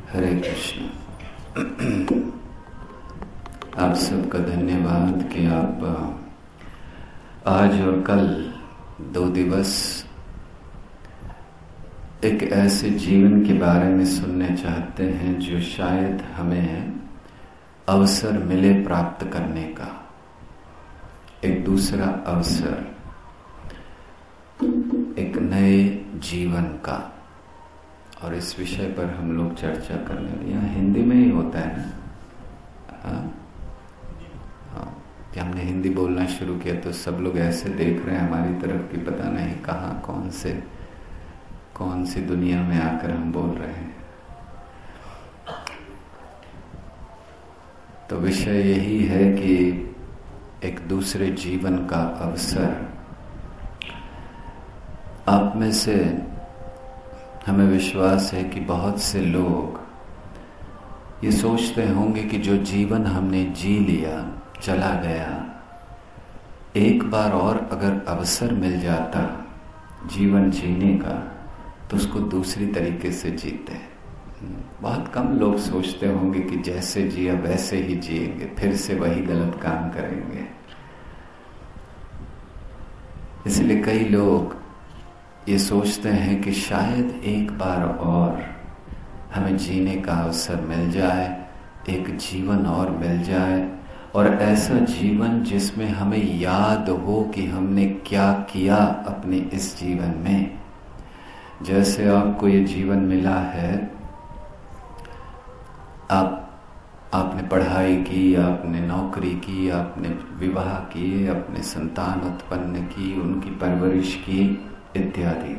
हरे कृष्ण। आप सबका धन्यवाद कि आप आज और कल 2 दिवस एक ऐसे जीवन के बारे में सुनने चाहते हैं जो शायद हमें अवसर मिले प्राप्त करने का, एक दूसरा अवसर, एक नए जीवन का। और इस विषय पर हम लोग चर्चा करने वाले। यहाँ हिंदी में ही होता है ना? हाँ, कि हमने हिंदी बोलना शुरू किया तो सब लोग ऐसे देख रहे हैं हमारी तरफ कि पता नहीं कहाँ कौन सी दुनिया में आकर हम बोल रहे हैं। तो विषय यही है कि एक दूसरे जीवन का अवसर। आप में से हमें विश्वास है कि बहुत से लोग ये सोचते होंगे कि जो जीवन हमने जी लिया, चला गया, एक बार और अगर अवसर मिल जाता जीवन जीने का तो उसको दूसरी तरीके से जीते। बहुत कम लोग सोचते होंगे कि जैसे जिया वैसे ही जिएंगे, फिर से वही गलत काम करेंगे। इसलिए कई लोग ये सोचते हैं कि शायद एक बार और हमें जीने का अवसर मिल जाए, एक जीवन और मिल जाए, और ऐसा जीवन जिसमें हमें याद हो कि हमने क्या किया अपने इस जीवन में। जैसे आपको ये जीवन मिला है, आपने पढ़ाई की, आपने नौकरी की, आपने विवाह किए, अपने संतान उत्पन्न की, उनकी परवरिश की इत्यादि।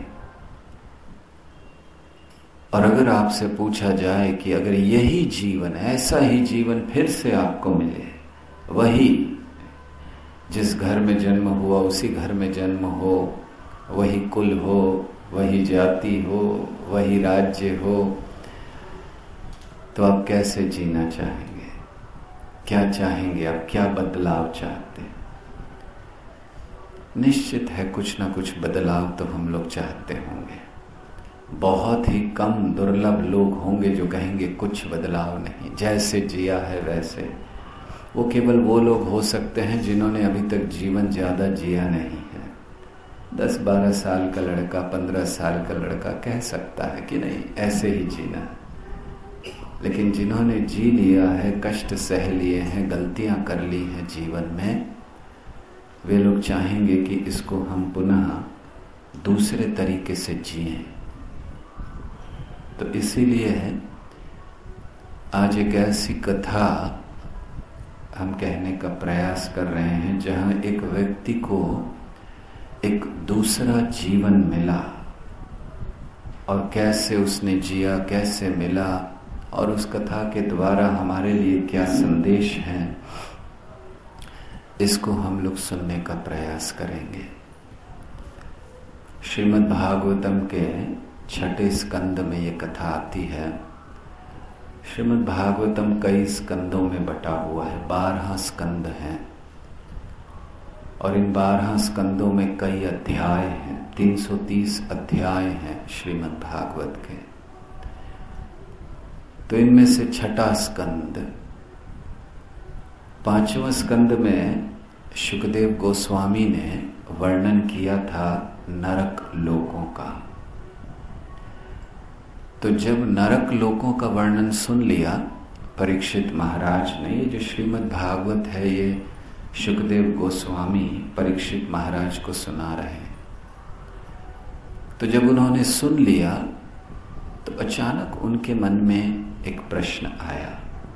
और अगर आपसे पूछा जाए कि अगर यही जीवन, ऐसा ही जीवन फिर से आपको मिले, वही जिस घर में जन्म हुआ उसी घर में जन्म हो, वही कुल हो, वही जाति हो, वही राज्य हो, तो आप कैसे जीना चाहेंगे? क्या चाहेंगे आप? क्या बदलाव चाहते हैं? निश्चित है कुछ ना कुछ बदलाव तो हम लोग चाहते होंगे। बहुत ही कम दुर्लभ लोग होंगे जो कहेंगे कुछ बदलाव नहीं, जैसे जिया है वैसे। वो केवल वो लोग हो सकते हैं जिन्होंने अभी तक जीवन ज़्यादा जिया नहीं है। 10-12 साल का लड़का, 15 साल का लड़का कह सकता है कि नहीं ऐसे ही जीना है। लेकिन जिन्होंने जी लिया है, कष्ट सह लिए हैं, गलतियां कर ली हैं जीवन में, वे लोग चाहेंगे कि इसको हम पुनः दूसरे तरीके से जिएं। तो इसीलिए आज एक ऐसी कथा हम कहने का प्रयास कर रहे हैं जहां एक व्यक्ति को एक दूसरा जीवन मिला, और कैसे उसने जिया, कैसे मिला, और उस कथा के द्वारा हमारे लिए क्या संदेश हैं, इसको हम लोग सुनने का प्रयास करेंगे। श्रीमद् भागवतम के 6ठे स्कंद में ये कथा आती है। श्रीमद् भागवतम कई स्कंदों में बटा हुआ है, 12 स्कंद हैं, और इन 12 स्कंदों में कई अध्याय हैं, 330 अध्याय हैं श्रीमद् भागवत के। तो इनमें से 6ठा स्कंद, 5वां स्कंद में शुकदेव गोस्वामी ने वर्णन किया था नरक लोकों का। तो जब नरक लोकों का वर्णन सुन लिया परीक्षित महाराज ने, ये जो श्रीमद् भागवत है ये शुकदेव गोस्वामी परीक्षित महाराज को सुना रहे हैं। तो जब उन्होंने सुन लिया तो अचानक उनके मन में एक प्रश्न आया।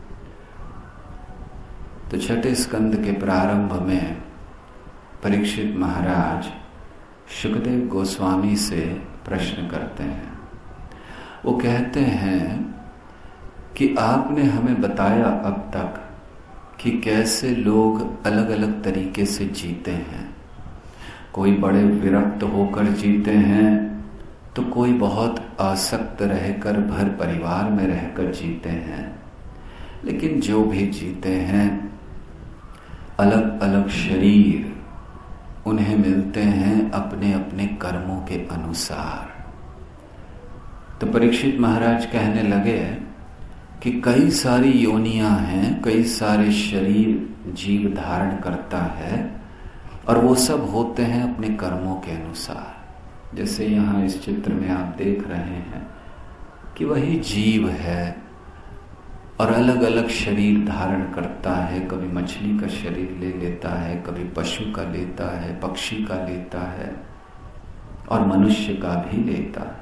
तो 6ठे स्कंद के प्रारंभ में परीक्षित महाराज शुकदेव गोस्वामी से प्रश्न करते हैं। वो कहते हैं कि आपने हमें बताया अब तक कि कैसे लोग अलग अलग तरीके से जीते हैं। कोई बड़े विरक्त होकर जीते हैं, तो कोई बहुत आसक्त रहकर भर परिवार में रहकर जीते हैं। लेकिन जो भी जीते हैं, अलग अलग शरीर उन्हें मिलते हैं अपने अपने कर्मों के अनुसार। तो परीक्षित महाराज कहने लगे कि कई सारी योनियां हैं, कई सारे शरीर जीव धारण करता है और वो सब होते हैं अपने कर्मों के अनुसार। जैसे यहाँ इस चित्र में आप देख रहे हैं कि वही जीव है और अलग अलग शरीर धारण करता है। कभी मछली का शरीर ले लेता है, कभी पशु का लेता है, पक्षी का लेता है और मनुष्य का भी लेता है।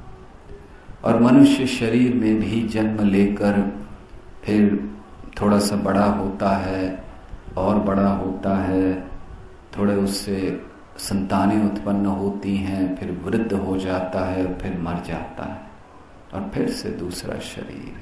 और मनुष्य शरीर में भी जन्म लेकर फिर थोड़ा सा बड़ा होता है और बड़ा होता है, थोड़े उससे संतानें उत्पन्न होती हैं, फिर वृद्ध हो जाता है और फिर मर जाता है और फिर से दूसरा शरीर।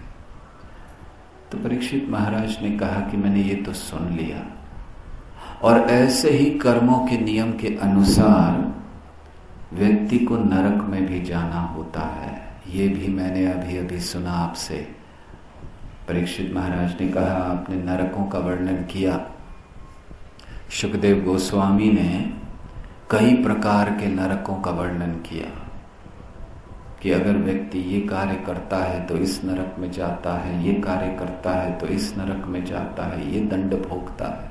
तो परीक्षित महाराज ने कहा कि मैंने ये तो सुन लिया और ऐसे ही कर्मों के नियम के अनुसार व्यक्ति को नरक में भी जाना होता है। ये भी मैंने अभी अभी सुना आपसे। परीक्षित महाराज ने कहा आपने नरकों का वर्णन किया। शुकदेव गोस्वामी ने कई प्रकार के नरकों का वर्णन किया कि अगर व्यक्ति ये कार्य करता है तो इस नरक में जाता है, ये कार्य करता है तो इस नरक में जाता है, ये दंड भोगता है।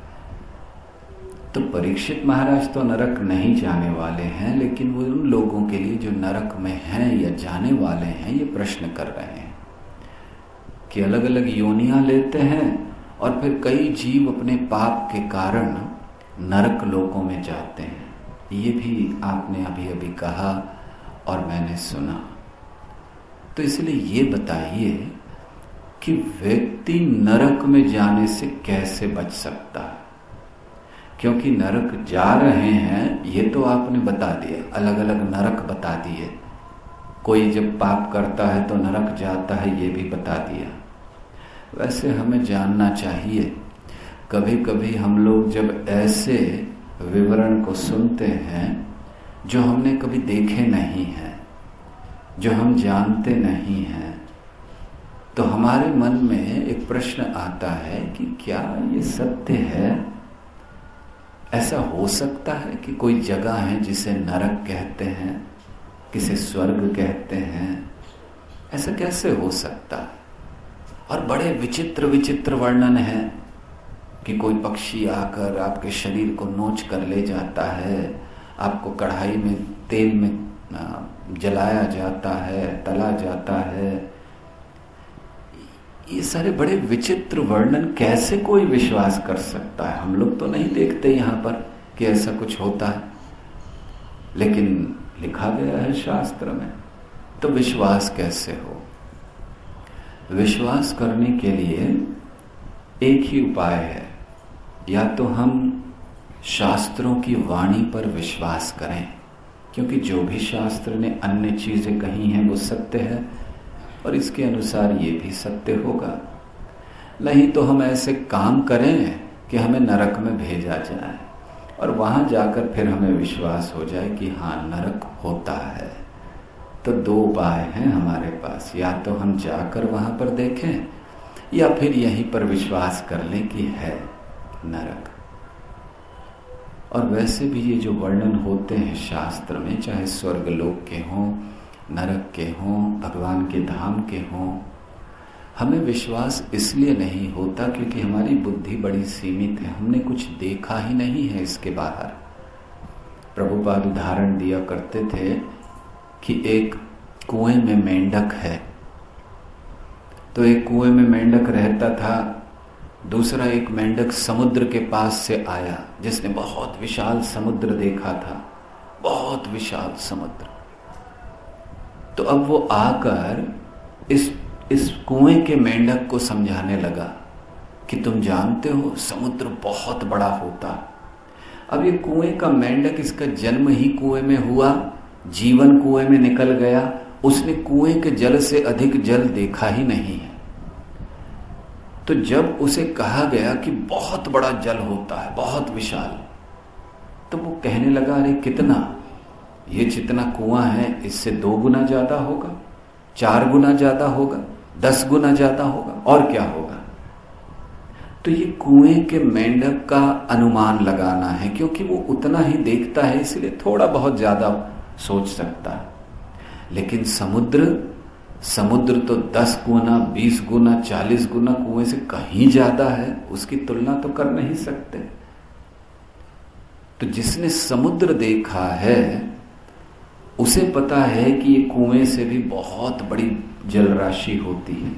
तो परीक्षित महाराज तो नरक नहीं जाने वाले हैं, लेकिन वो उन लोगों के लिए जो नरक में हैं या जाने वाले हैं ये प्रश्न कर रहे हैं कि अलग अलग योनियां लेते हैं और फिर कई जीव अपने पाप के कारण नरक लोकों में जाते हैं। ये भी आपने अभी अभी कहा और मैंने सुना। तो इसलिए ये बताइए कि व्यक्ति नरक में जाने से कैसे बच सकता है, क्योंकि नरक जा रहे हैं ये तो आपने बता दिया, अलग अलग नरक बता दिए। कोई जब पाप करता है तो नरक जाता है ये भी बता दिया। वैसे हमें जानना चाहिए, कभी कभी हम लोग जब ऐसे विवरण को सुनते हैं जो हमने कभी देखे नहीं हैं, जो हम जानते नहीं हैं, तो हमारे मन में एक प्रश्न आता है कि क्या ये सत्य है? ऐसा हो सकता है कि कोई जगह है जिसे नरक कहते हैं, किसे स्वर्ग कहते हैं? ऐसा कैसे हो सकता है? और बड़े विचित्र विचित्र वर्णन है कि कोई पक्षी आकर आपके शरीर को नोच कर ले जाता है, आपको कढ़ाई में तेल में जलाया जाता है, तला जाता है। ये सारे बड़े विचित्र वर्णन कैसे कोई विश्वास कर सकता है? हम लोग तो नहीं देखते यहाँ पर कि ऐसा कुछ होता है, लेकिन लिखा गया है शास्त्र में, तो विश्वास कैसे हो? विश्वास करने के लिए एक ही उपाय है, या तो हम शास्त्रों की वाणी पर विश्वास करें, क्योंकि जो भी शास्त्र ने अन्य चीजें कही हैं वो सत्य है और इसके अनुसार ये भी सत्य होगा। नहीं तो हम ऐसे काम करें कि हमें नरक में भेजा जाए और वहां जाकर फिर हमें विश्वास हो जाए कि हाँ नरक होता है। तो दो उपाय हैं हमारे पास, या तो हम जाकर वहां पर देखें या फिर यहीं पर विश्वास कर लें कि है नरक। और वैसे भी ये जो वर्णन होते हैं शास्त्र में, चाहे स्वर्ग लोक के हों, नरक के हों, भगवान के धाम के हों, हमें विश्वास इसलिए नहीं होता क्योंकि हमारी बुद्धि बड़ी सीमित है, हमने कुछ देखा ही नहीं है इसके बाहर। प्रभुपाद उदाहरण दिया करते थे कि एक कुएं में मेंढक है, तो एक कुएं में मेंढक रहता था, दूसरा एक मेंढक समुद्र के पास से आया जिसने बहुत विशाल समुद्र देखा था, बहुत विशाल समुद्र। तो अब वो आकर इस कुएं के मेंढक को समझाने लगा कि तुम जानते हो समुद्र बहुत बड़ा होता। अब ये कुएं का मेंढक, इसका जन्म ही कुएं में हुआ, जीवन कुएं में निकल गया, उसने कुएं के जल से अधिक जल देखा ही नहीं है। तो जब उसे कहा गया कि बहुत बड़ा जल होता है, बहुत विशाल, तो वो कहने लगा अरे कितना, ये जितना कुआं है इससे 2 गुना ज्यादा होगा, 4 गुना ज्यादा होगा, 10 गुना ज्यादा होगा, और क्या होगा। तो ये कुएं के मेंढक का अनुमान लगाना है, क्योंकि वो उतना ही देखता है इसलिए थोड़ा बहुत ज्यादा सोच सकता है। लेकिन समुद्र समुद्र तो 10 गुना, 20 गुना, 40 गुना कुएं से कहीं ज्यादा है, उसकी तुलना तो कर नहीं सकते। तो जिसने समुद्र देखा है उसे पता है कि ये कुएं से भी बहुत बड़ी जल राशि होती है।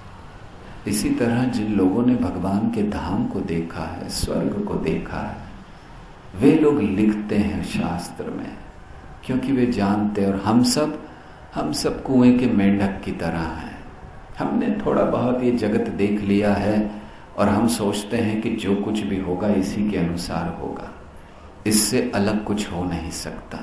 इसी तरह जिन लोगों ने भगवान के धाम को देखा है, स्वर्ग को देखा है, वे लोग लिखते हैं शास्त्र में, क्योंकि वे जानते हैं। और हम सब कुएं के मेंढक की तरह हैं। हमने थोड़ा बहुत ये जगत देख लिया है और हम सोचते हैं कि जो कुछ भी होगा इसी के अनुसार होगा, इससे अलग कुछ हो नहीं सकता।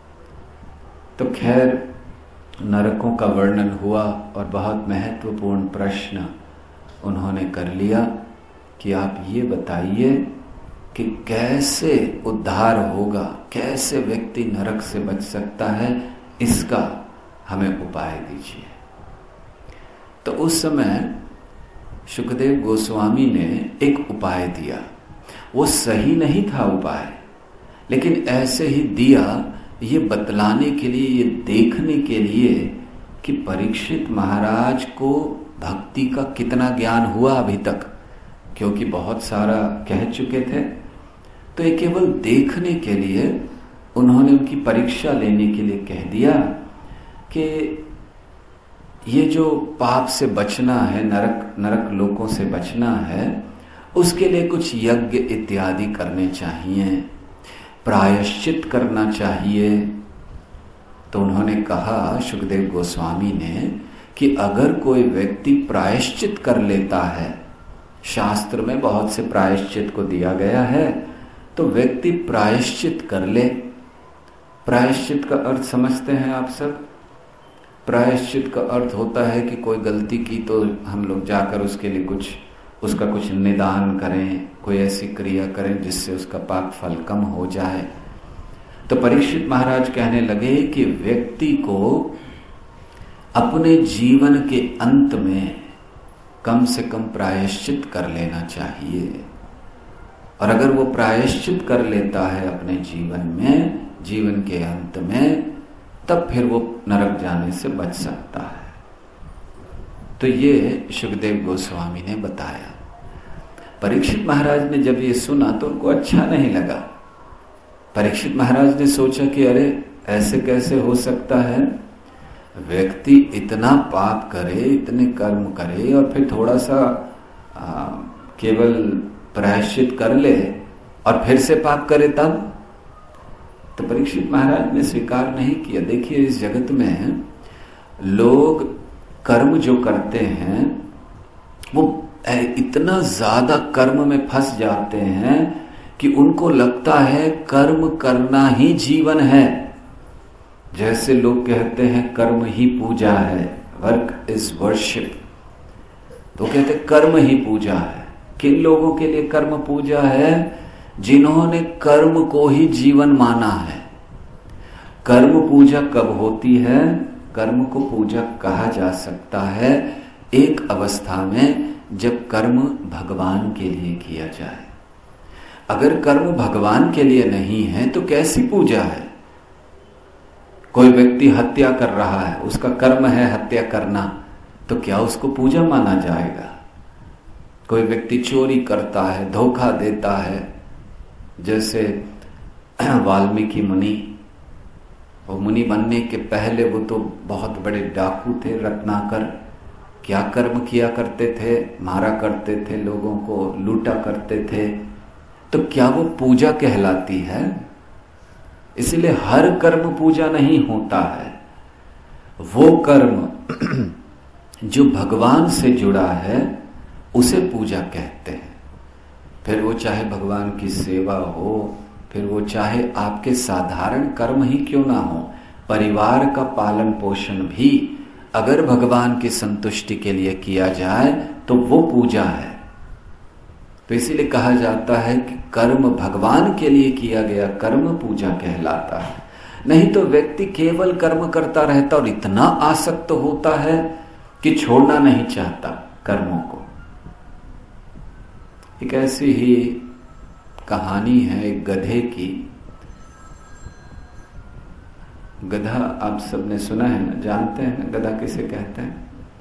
तो खैर, नरकों का वर्णन हुआ और बहुत महत्वपूर्ण प्रश्न उन्होंने कर लिया कि आप ये बताइए कि कैसे उद्धार होगा, कैसे व्यक्ति नरक से बच सकता है, इसका हमें उपाय दीजिए। तो उस समय शुकदेव गोस्वामी ने एक उपाय दिया। वो सही नहीं था उपाय, लेकिन ऐसे ही दिया, ये बतलाने के लिए, ये देखने के लिए कि परीक्षित महाराज को भक्ति का कितना ज्ञान हुआ अभी तक, क्योंकि बहुत सारा कह चुके थे। तो ये केवल देखने के लिए उन्होंने उनकी परीक्षा लेने के लिए कह दिया कि ये जो पाप से बचना है, नरक लोकों से बचना है, उसके लिए कुछ यज्ञ इत्यादि करने चाहिए, प्रायश्चित करना चाहिए। तो उन्होंने कहा, शुकदेव गोस्वामी ने, कि अगर कोई व्यक्ति प्रायश्चित कर लेता है, शास्त्र में बहुत से प्रायश्चित को दिया गया है, तो व्यक्ति प्रायश्चित कर ले। प्रायश्चित का अर्थ समझते हैं आप सब? प्रायश्चित का अर्थ होता है कि कोई गलती की तो हम लोग जाकर उसके लिए उसका कुछ निदान करें, कोई ऐसी क्रिया करें जिससे उसका पाप फल कम हो जाए। तो परीक्षित महाराज कहने लगे कि व्यक्ति को अपने जीवन के अंत में कम से कम प्रायश्चित कर लेना चाहिए। और अगर वो प्रायश्चित कर लेता है अपने जीवन के अंत में, तब फिर वो नरक जाने से बच सकता है। तो ये शुकदेव गोस्वामी ने बताया। परीक्षित महाराज ने जब ये सुना तो उनको अच्छा नहीं लगा। परीक्षित महाराज ने सोचा कि अरे ऐसे कैसे हो सकता है, व्यक्ति इतना पाप करे, इतने कर्म करे और फिर थोड़ा सा केवल प्रायश्चित कर ले और फिर से पाप करे तब। तो परीक्षित महाराज ने स्वीकार नहीं किया। देखिए, इस जगत में लोग कर्म जो करते हैं वो इतना ज्यादा कर्म में फंस जाते हैं कि उनको लगता है कर्म करना ही जीवन है। जैसे लोग कहते हैं कर्म ही पूजा है, वर्क इज वर्शिप। तो कहते कर्म ही पूजा है। किन लोगों के लिए कर्म पूजा है? जिन्होंने कर्म को ही जीवन माना है। कर्म पूजा कब होती है? कर्म को पूजा कहा जा सकता है एक अवस्था में, जब कर्म भगवान के लिए किया जाए। अगर कर्म भगवान के लिए नहीं है तो कैसी पूजा है? कोई व्यक्ति हत्या कर रहा है, उसका कर्म है हत्या करना, तो क्या उसको पूजा माना जाएगा? कोई व्यक्ति चोरी करता है, धोखा देता है, जैसे वाल्मीकि मुनि, वो मुनि बनने के पहले वो तो बहुत बड़े डाकू थे, रत्नाकर। क्या कर्म किया करते थे? मारा करते थे, लोगों को लूटा करते थे। तो क्या वो पूजा कहलाती है? इसलिए हर कर्म पूजा नहीं होता है। वो कर्म जो भगवान से जुड़ा है उसे पूजा कहते हैं। फिर वो चाहे भगवान की सेवा हो, फिर वो चाहे आपके साधारण कर्म ही क्यों ना हो, परिवार का पालन पोषण भी अगर भगवान की संतुष्टि के लिए किया जाए तो वो पूजा है। तो इसीलिए कहा जाता है कि कर्म भगवान के लिए किया गया कर्म पूजा कहलाता है। नहीं तो व्यक्ति केवल कर्म करता रहता और इतना आसक्त होता है कि छोड़ना नहीं चाहता कर्मों को। एक ऐसी ही कहानी है एक गधे की। गधा आप सबने सुना है ना, जानते हैं ना गधा किसे कहते हैं।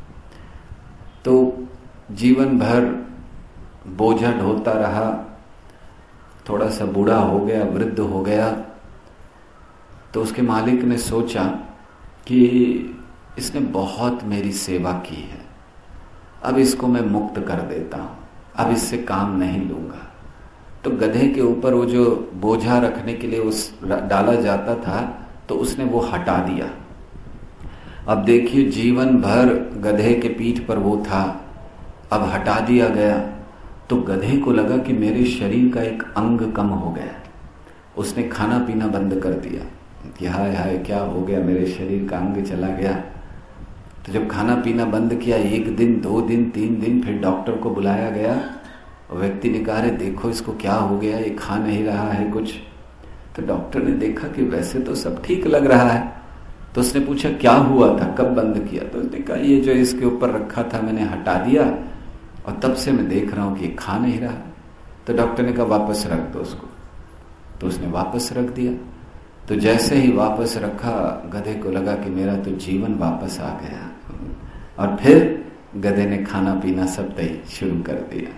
तो जीवन भर बोझा ढोता रहा, थोड़ा सा बूढ़ा हो गया, वृद्ध हो गया, तो उसके मालिक ने सोचा कि इसने बहुत मेरी सेवा की है, अब इसको मैं मुक्त कर देता हूं, अब इससे काम नहीं लूंगा। तो गधे के ऊपर वो जो बोझा रखने के लिए उस डाला जाता था, तो उसने वो हटा दिया। अब देखिए जीवन भर गधे के पीठ पर वो था, अब हटा दिया गया, तो गधे को लगा कि मेरे शरीर का एक अंग कम हो गया। उसने खाना पीना बंद कर दिया कि हाय हाय क्या हो गया, मेरे शरीर का अंग चला गया। तो जब खाना पीना बंद किया, 1 दिन 2 दिन 3 दिन, फिर डॉक्टर को बुलाया गया। और व्यक्ति ने कहा, अरे देखो इसको क्या हो गया, ये खा नहीं रहा है कुछ। तो डॉक्टर ने देखा कि वैसे तो सब ठीक लग रहा है। तो उसने पूछा क्या हुआ था, कब बंद किया? तो उसने कहा ये जो इसके ऊपर रखा था मैंने हटा दिया, और तब से मैं देख रहा हूं कि ये खा नहीं रहा। तो डॉक्टर ने कहा वापस रख दो उसको। तो उसने वापस रख दिया। तो जैसे ही वापस रखा, गधे को लगा कि मेरा तो जीवन वापस आ गया, और फिर गधे ने खाना पीना सब तय शुरू कर दिया।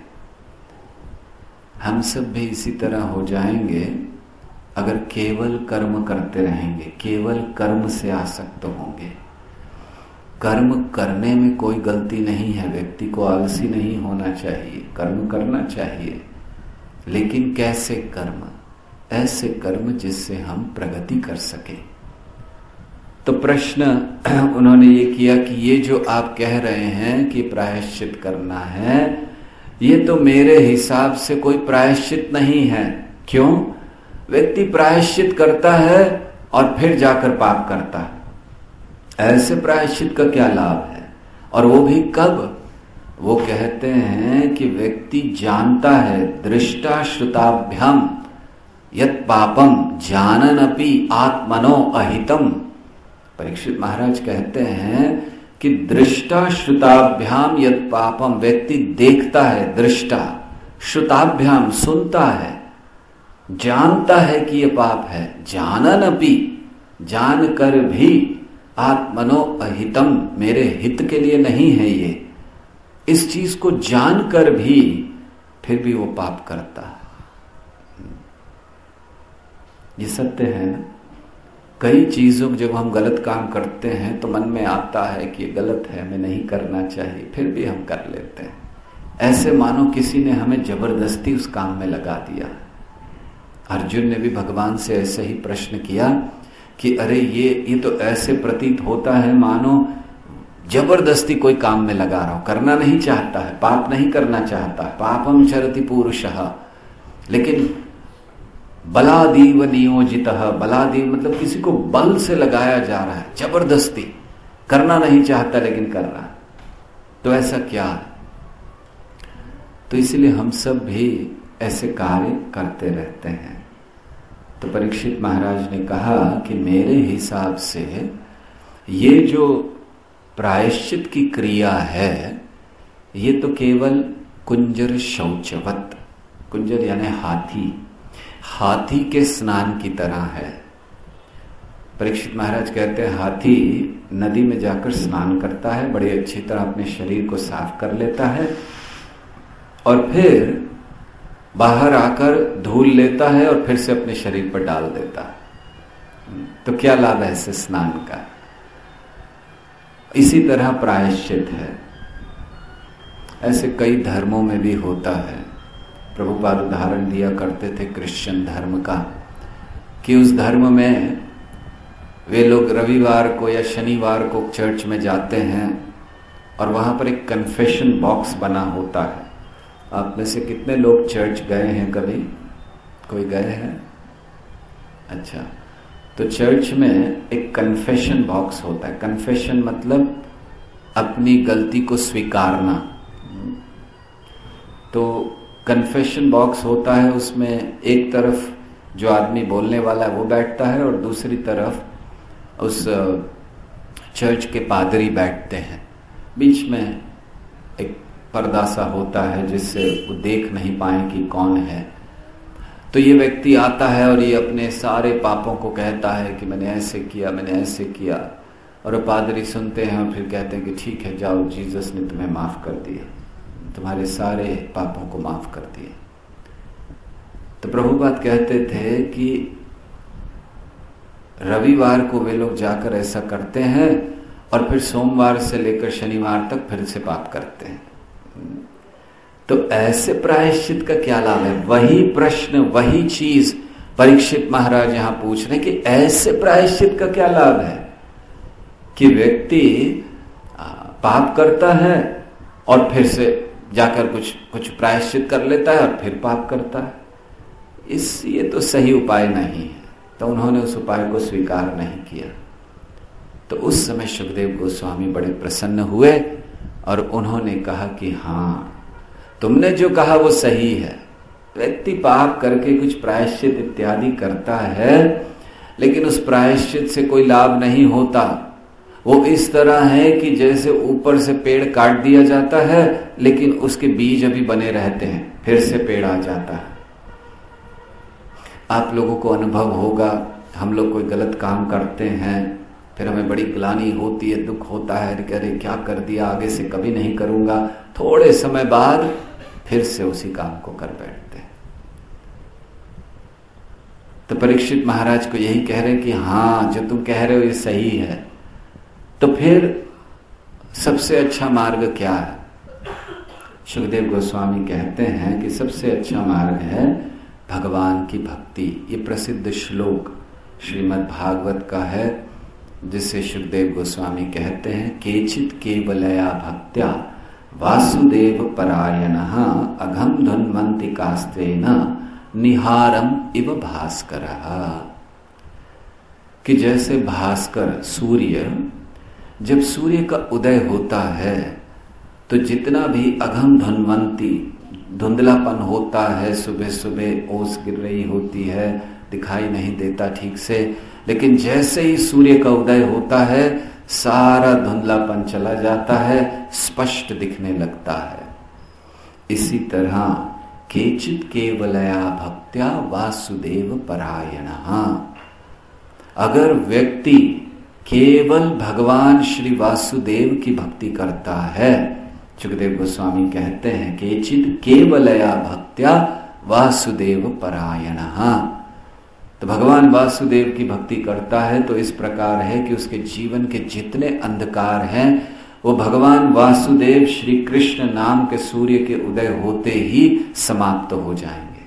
हम सब भी इसी तरह हो जाएंगे अगर केवल कर्म करते रहेंगे, केवल कर्म से आसक्त होंगे। कर्म करने में कोई गलती नहीं है, व्यक्ति को आलसी नहीं होना चाहिए, कर्म करना चाहिए, लेकिन कैसे कर्म? ऐसे कर्म जिससे हम प्रगति कर सके। तो प्रश्न उन्होंने ये किया कि ये जो आप कह रहे हैं कि प्रायश्चित करना है, ये तो मेरे हिसाब से कोई प्रायश्चित नहीं है। क्यों? व्यक्ति प्रायश्चित करता है और फिर जाकर पाप करता है। ऐसे प्रायश्चित का क्या लाभ है? और वो भी कब? वो कहते हैं कि व्यक्ति जानता है, दृष्टा श्रुताभ्याम यत् पापम जानन अपि आत्मनो अहितम। परीक्षित महाराज कहते हैं कि दृष्टा श्रुताभ्याम यत् पापम, व्यक्ति देखता है, दृष्टा श्रुताभ्याम सुनता है, जानता है कि ये पाप है, जानन अपि जानकर भी आत्मनो अहितम, मेरे हित के लिए नहीं है ये, इस चीज को जानकर भी फिर भी वो पाप करता है। ये सत्य है ना। कई चीजों जब हम गलत काम करते हैं तो मन में आता है कि ये गलत है, हमें नहीं करना चाहिए, फिर भी हम कर लेते हैं। ऐसे मानो किसी ने हमें जबरदस्ती उस काम में लगा दिया। अर्जुन ने भी भगवान से ऐसे ही प्रश्न किया कि अरे ये तो ऐसे प्रतीत होता है मानो जबरदस्ती कोई काम में लगा रहा हो, करना नहीं चाहता है, पाप नहीं करना चाहता है, पापम चरति पुरुषः, लेकिन बलादीव नियोजितः, बलादीव मतलब किसी को बल से लगाया जा रहा है, जबरदस्ती करना नहीं चाहता लेकिन कर रहा है। तो ऐसा क्या है? तो इसलिए हम सब भी ऐसे कार्य करते रहते हैं। तो परीक्षित महाराज ने कहा कि मेरे हिसाब से ये जो प्रायश्चित की क्रिया है, ये तो केवल कुंजर शौचवत, कुंजर यानी हाथी के स्नान की तरह है। परीक्षित महाराज कहते हैं हाथी नदी में जाकर स्नान करता है, बड़ी अच्छी तरह अपने शरीर को साफ कर लेता है, और फिर बाहर आकर धूल लेता है और फिर से अपने शरीर पर डाल देता है। तो क्या लाभ है ऐसे स्नान का? इसी तरह प्रायश्चित है। ऐसे कई धर्मों में भी होता है। प्रभुपाद उदाहरण दिया करते थे क्रिश्चियन धर्म का, कि उस धर्म में वे लोग रविवार को या शनिवार को चर्च में जाते हैं और वहां पर एक कन्फेशन बॉक्स बना होता है। आप में से कितने लोग चर्च गए हैं कभी? कोई गए हैं? अच्छा, तो चर्च में एक कन्फेशन बॉक्स होता है। कन्फेशन मतलब अपनी गलती को स्वीकारना। तो कन्फेशन बॉक्स होता है, उसमें एक तरफ जो आदमी बोलने वाला है वो बैठता है और दूसरी तरफ उस चर्च के पादरी बैठते हैं। बीच में एक पर्दा सा होता है जिससे वो देख नहीं पाए कि कौन है। तो ये व्यक्ति आता है और ये अपने सारे पापों को कहता है कि मैंने ऐसे किया, मैंने ऐसे किया, और पादरी सुनते हैं और फिर कहते हैं कि ठीक है जाओ, जीसस ने तुम्हें माफ कर दिया, तुम्हारे सारे पापों को माफ कर दिया। तो प्रभुपाद कहते थे कि रविवार को वे लोग जाकर ऐसा करते हैं और फिर सोमवार से लेकर शनिवार तक फिर से पाप करते हैं। तो ऐसे प्रायश्चित का क्या लाभ है? वही प्रश्न, वही चीज परीक्षित महाराज यहां पूछ रहे कि ऐसे प्रायश्चित का क्या लाभ है कि व्यक्ति पाप करता है और फिर से जाकर कुछ प्रायश्चित कर लेता है और फिर पाप करता है। ये तो सही उपाय नहीं है। तो उन्होंने उस उपाय को स्वीकार नहीं किया। तो उस समय सुखदेव गोस्वामी बड़े प्रसन्न हुए और उन्होंने कहा कि हाँ, तुमने जो कहा वो सही है। व्यक्ति पाप करके कुछ प्रायश्चित इत्यादि करता है, लेकिन उस प्रायश्चित से कोई लाभ नहीं होता। वो इस तरह है कि जैसे ऊपर से पेड़ काट दिया जाता है, लेकिन उसके बीज अभी बने रहते हैं, फिर से पेड़ आ जाता है। आप लोगों को अनुभव होगा, हम लोग कोई गलत काम करते हैं, फिर हमें बड़ी ग्लानि होती है, दुख होता है कि अरे क्या कर दिया, आगे से कभी नहीं करूंगा। थोड़े समय बाद फिर से उसी काम को कर बैठते हैं। तो परीक्षित महाराज को यही कह रहे कि हाँ, जो तुम कह रहे हो ये सही है। तो फिर सबसे अच्छा मार्ग क्या है? सुखदेव गोस्वामी कहते हैं कि सबसे अच्छा मार्ग है भगवान की भक्ति। ये प्रसिद्ध श्लोक श्रीमद् भागवत का है, जिसे सुखदेव गोस्वामी कहते हैं केचित केवलया भक्त्या वासुदेव परायणः अघम धन्वन्ति कास्तेन निहारम इव भास्करः। कि जैसे भास्कर, सूर्य, जब सूर्य का उदय होता है तो जितना भी अघम धन्वंती, धुंधलापन होता है, सुबह सुबह ओस गिर रही होती है, दिखाई नहीं देता ठीक से, लेकिन जैसे ही सूर्य का उदय होता है सारा धुंधलापन चला जाता है, स्पष्ट दिखने लगता है। इसी तरह केचित केवलया भक्त्या वासुदेव परायणः। अगर व्यक्ति केवल भगवान श्री वासुदेव की भक्ति करता है, सुखदेव गोस्वामी कहते हैं केचित केवलया भक्त्या वासुदेव परायणः, तो भगवान वासुदेव की भक्ति करता है तो इस प्रकार है कि उसके जीवन के जितने अंधकार हैं वो भगवान वासुदेव श्री कृष्ण नाम के सूर्य के उदय होते ही समाप्त हो जाएंगे।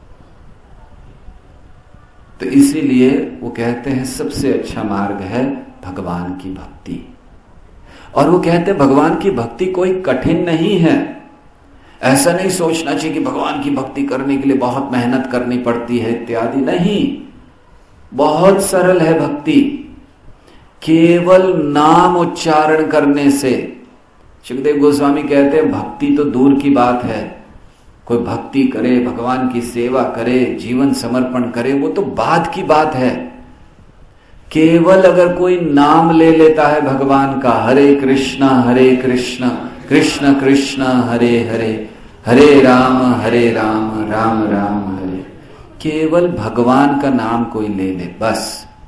तो इसीलिए वो कहते हैं सबसे अच्छा मार्ग है भगवान की भक्ति। और वो कहते हैं भगवान की भक्ति कोई कठिन नहीं है। ऐसा नहीं सोचना चाहिए कि भगवान की भक्ति करने के लिए बहुत मेहनत करनी पड़ती है इत्यादि, नहीं, बहुत सरल है भक्ति। केवल नाम उच्चारण करने से, सुखदेव गोस्वामी कहते हैं भक्ति तो दूर की बात है, कोई भक्ति करे, भगवान की सेवा करे, जीवन समर्पण करे, वो तो बाद की बात है। केवल अगर कोई नाम ले लेता है भगवान का, हरे कृष्ण कृष्ण कृष्ण हरे हरे, हरे राम राम राम हरे, केवल भगवान का नाम कोई ले ले बस,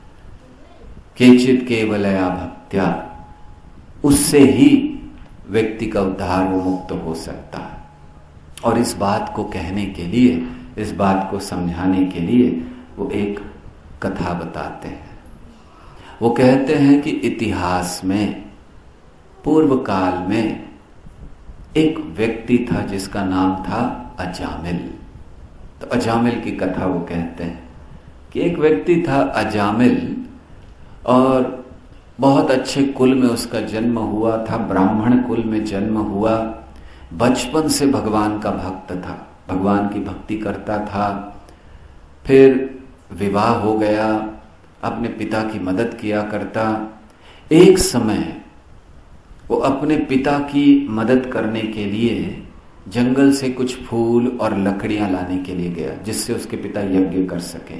केचित केवलया भक्त्या, उससे ही व्यक्ति का उद्धार वो मुक्त हो सकता है। और इस बात को कहने के लिए, इस बात को समझाने के लिए वो एक कथा बताते हैं। वो कहते हैं कि इतिहास में, पूर्व काल में एक व्यक्ति था जिसका नाम था अजामिल। तो अजामिल की कथा वो कहते हैं कि एक व्यक्ति था अजामिल, और बहुत अच्छे कुल में उसका जन्म हुआ था, ब्राह्मण कुल में जन्म हुआ। बचपन से भगवान का भक्त था, भगवान की भक्ति करता था। फिर विवाह हो गया, अपने पिता की मदद किया करता। एक समय वो अपने पिता की मदद करने के लिए जंगल से कुछ फूल और लकड़ियां लाने के लिए गया, जिससे उसके पिता यज्ञ कर सके।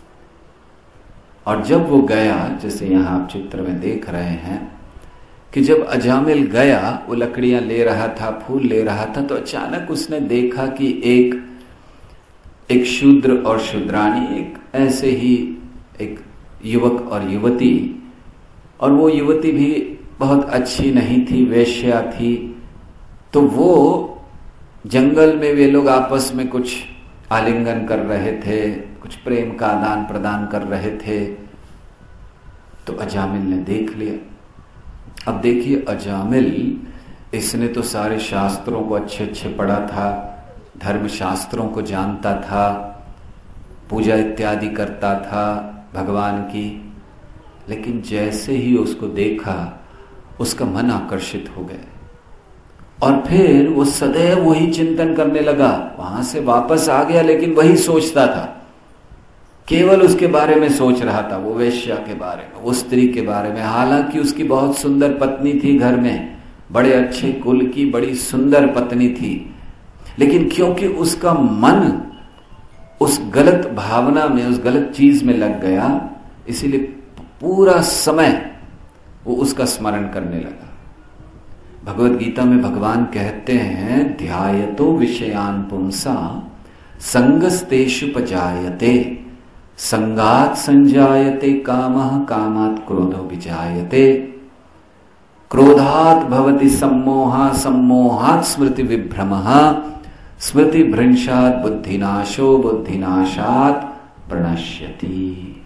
और जब वो गया, जैसे यहां आप चित्र में देख रहे हैं कि जब अजामिल गया, वो लकड़ियां ले रहा था, फूल ले रहा था, तो अचानक उसने देखा कि एक शूद्र और शूद्राणी, एक ऐसे ही एक युवक और युवती, और वो युवती भी बहुत अच्छी नहीं थी, वेश्या थी। तो वो जंगल में वे लोग आपस में कुछ आलिंगन कर रहे थे, कुछ प्रेम का आदान प्रदान कर रहे थे। तो अजामिल ने देख लिया। अब देखिए अजामिल, इसने तो सारे शास्त्रों को अच्छे अच्छे पढ़ा था, धर्म शास्त्रों को जानता था, पूजा इत्यादि करता था भगवान की, लेकिन जैसे ही उसको देखा उसका मन आकर्षित हो गया और फिर वो सदैव वही चिंतन करने लगा। वहां से वापस आ गया लेकिन वही सोचता था, केवल उसके बारे में सोच रहा था, वो वेश्या के बारे में, वो स्त्री के बारे में। हालांकि उसकी बहुत सुंदर पत्नी थी घर में, बड़े अच्छे कुल की बड़ी सुंदर पत्नी थी, लेकिन क्योंकि उसका मन उस गलत भावना में, उस गलत चीज में लग गया, इसीलिए पूरा समय वो उसका स्मरण करने लगा। भगवत गीता में भगवान कहते हैं, ध्यायतो विषयान पुंसा संगस्तेषुपजायते संगात संजायते कामः कामात् क्रोधो विजायते क्रोधात् भवति सम्मोहः सम्मोहात् स्मृति विभ्रमः स्मृति भ्रंशात् बुद्धिनाशो बुद्धिनाशात् प्रणश्यति।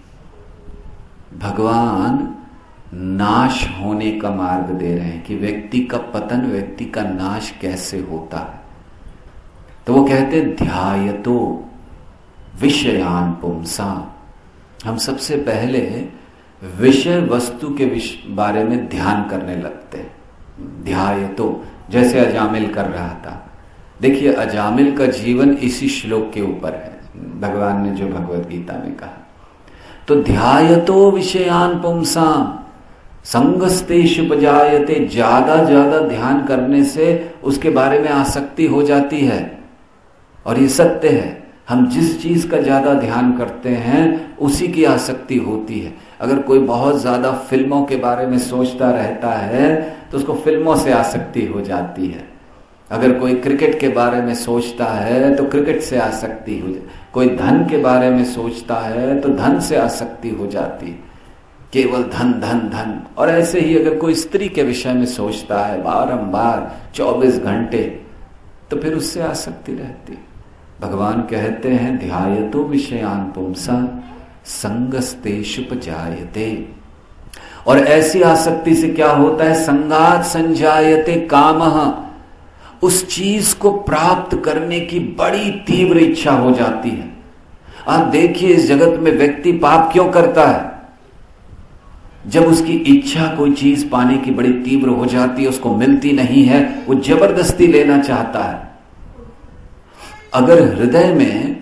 भगवान नाश होने का मार्ग दे रहे हैं कि व्यक्ति का पतन, व्यक्ति का नाश कैसे होता है। तो वो कहते हैं ध्यायतो विषयान पुंसा। हम सबसे पहले विषय वस्तु के बारे में ध्यान करने लगते हैं। ध्यायतो, जैसे अजामिल कर रहा था। देखिए अजामिल का जीवन इसी श्लोक के ऊपर है, भगवान ने जो भगवत गीता में कहा। तो ध्यायतो विषयान पुंसा संगस्तेषुपजायते, ज्यादा ज्यादा ध्यान करने से उसके बारे में आसक्ति हो जाती है। और ये सत्य है, हम जिस चीज का ज्यादा ध्यान करते हैं उसी की आसक्ति होती है। अगर कोई बहुत ज्यादा फिल्मों के बारे में सोचता रहता है तो उसको फिल्मों से आसक्ति हो जाती है। अगर कोई क्रिकेट के बारे में सोचता है तो क्रिकेट से आसक्ति हो जाती है। कोई धन के बारे में सोचता है तो धन से आसक्ति हो जाती है, केवल धन धन धन। और ऐसे ही अगर कोई स्त्री के विषय में सोचता है बारंबार 24 घंटे, तो फिर उससे आसक्ति रहती। भगवान कहते हैं ध्यायतो विषयान पुंसा संगस्तेषुपजायते। और ऐसी आसक्ति से क्या होता है, संगात संजायते कामः, उस चीज को प्राप्त करने की बड़ी तीव्र इच्छा हो जाती है। आप देखिए इस जगत में व्यक्ति पाप क्यों करता है? जब उसकी इच्छा कोई चीज पाने की बड़ी तीव्र हो जाती है, उसको मिलती नहीं है, वो जबरदस्ती लेना चाहता है। अगर हृदय में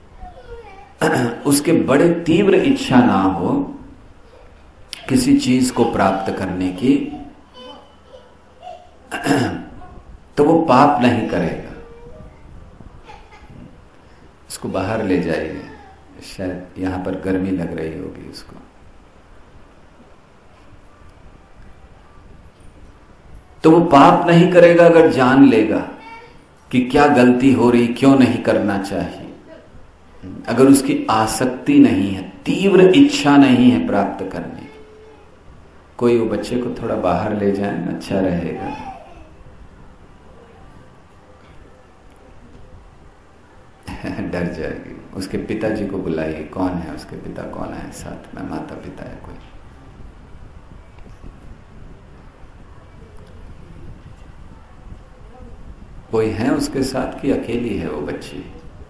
उसके बड़े तीव्र इच्छा ना हो किसी चीज को प्राप्त करने की, तो वो पाप नहीं करेगा। इसको बाहर ले जाइए, शायद यहां पर गर्मी लग रही होगी उसको। तो वो पाप नहीं करेगा अगर जान लेगा कि क्या गलती हो रही, क्यों नहीं करना चाहिए। अगर उसकी आसक्ति नहीं है, तीव्र इच्छा नहीं है प्राप्त करने की। कोई वो बच्चे को थोड़ा बाहर ले जाए, अच्छा रहेगा। डर जाएगी। उसके पिताजी को बुलाइए, कौन है उसके पिता, कौन है साथ में, माता पिता है कोई? कोई है उसके साथ कि अकेली है वो बच्ची?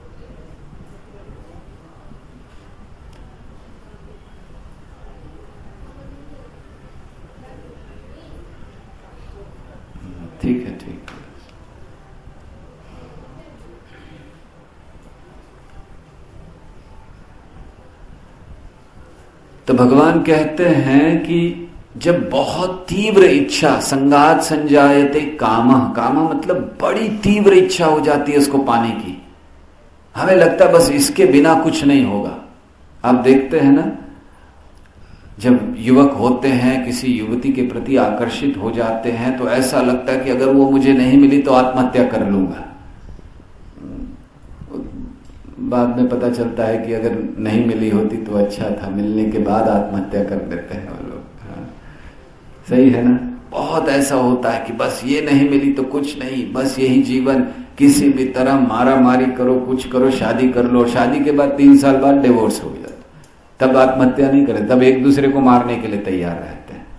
ठीक है, ठीक है। तो भगवान कहते हैं कि जब बहुत तीव्र इच्छा, संगात संजायते कामः, कामः मतलब बड़ी तीव्र इच्छा हो जाती है उसको पाने की। हमें लगता है बस इसके बिना कुछ नहीं होगा। आप देखते हैं ना, जब युवक होते हैं किसी युवती के प्रति आकर्षित हो जाते हैं तो ऐसा लगता है कि अगर वो मुझे नहीं मिली तो आत्महत्या कर लूंगा। बाद में पता चलता है कि अगर नहीं मिली होती तो अच्छा था, मिलने के बाद आत्महत्या कर देते हैं वो लोग। हाँ, सही है ना। बहुत ऐसा होता है कि बस ये नहीं मिली तो कुछ नहीं, बस यही जीवन, किसी भी तरह मारा मारी करो, कुछ करो, शादी कर लो, शादी के बाद 3 साल बाद डिवोर्स हो जाता, तब आत्महत्या नहीं करे, तब एक दूसरे को मारने के लिए तैयार रहते हैं।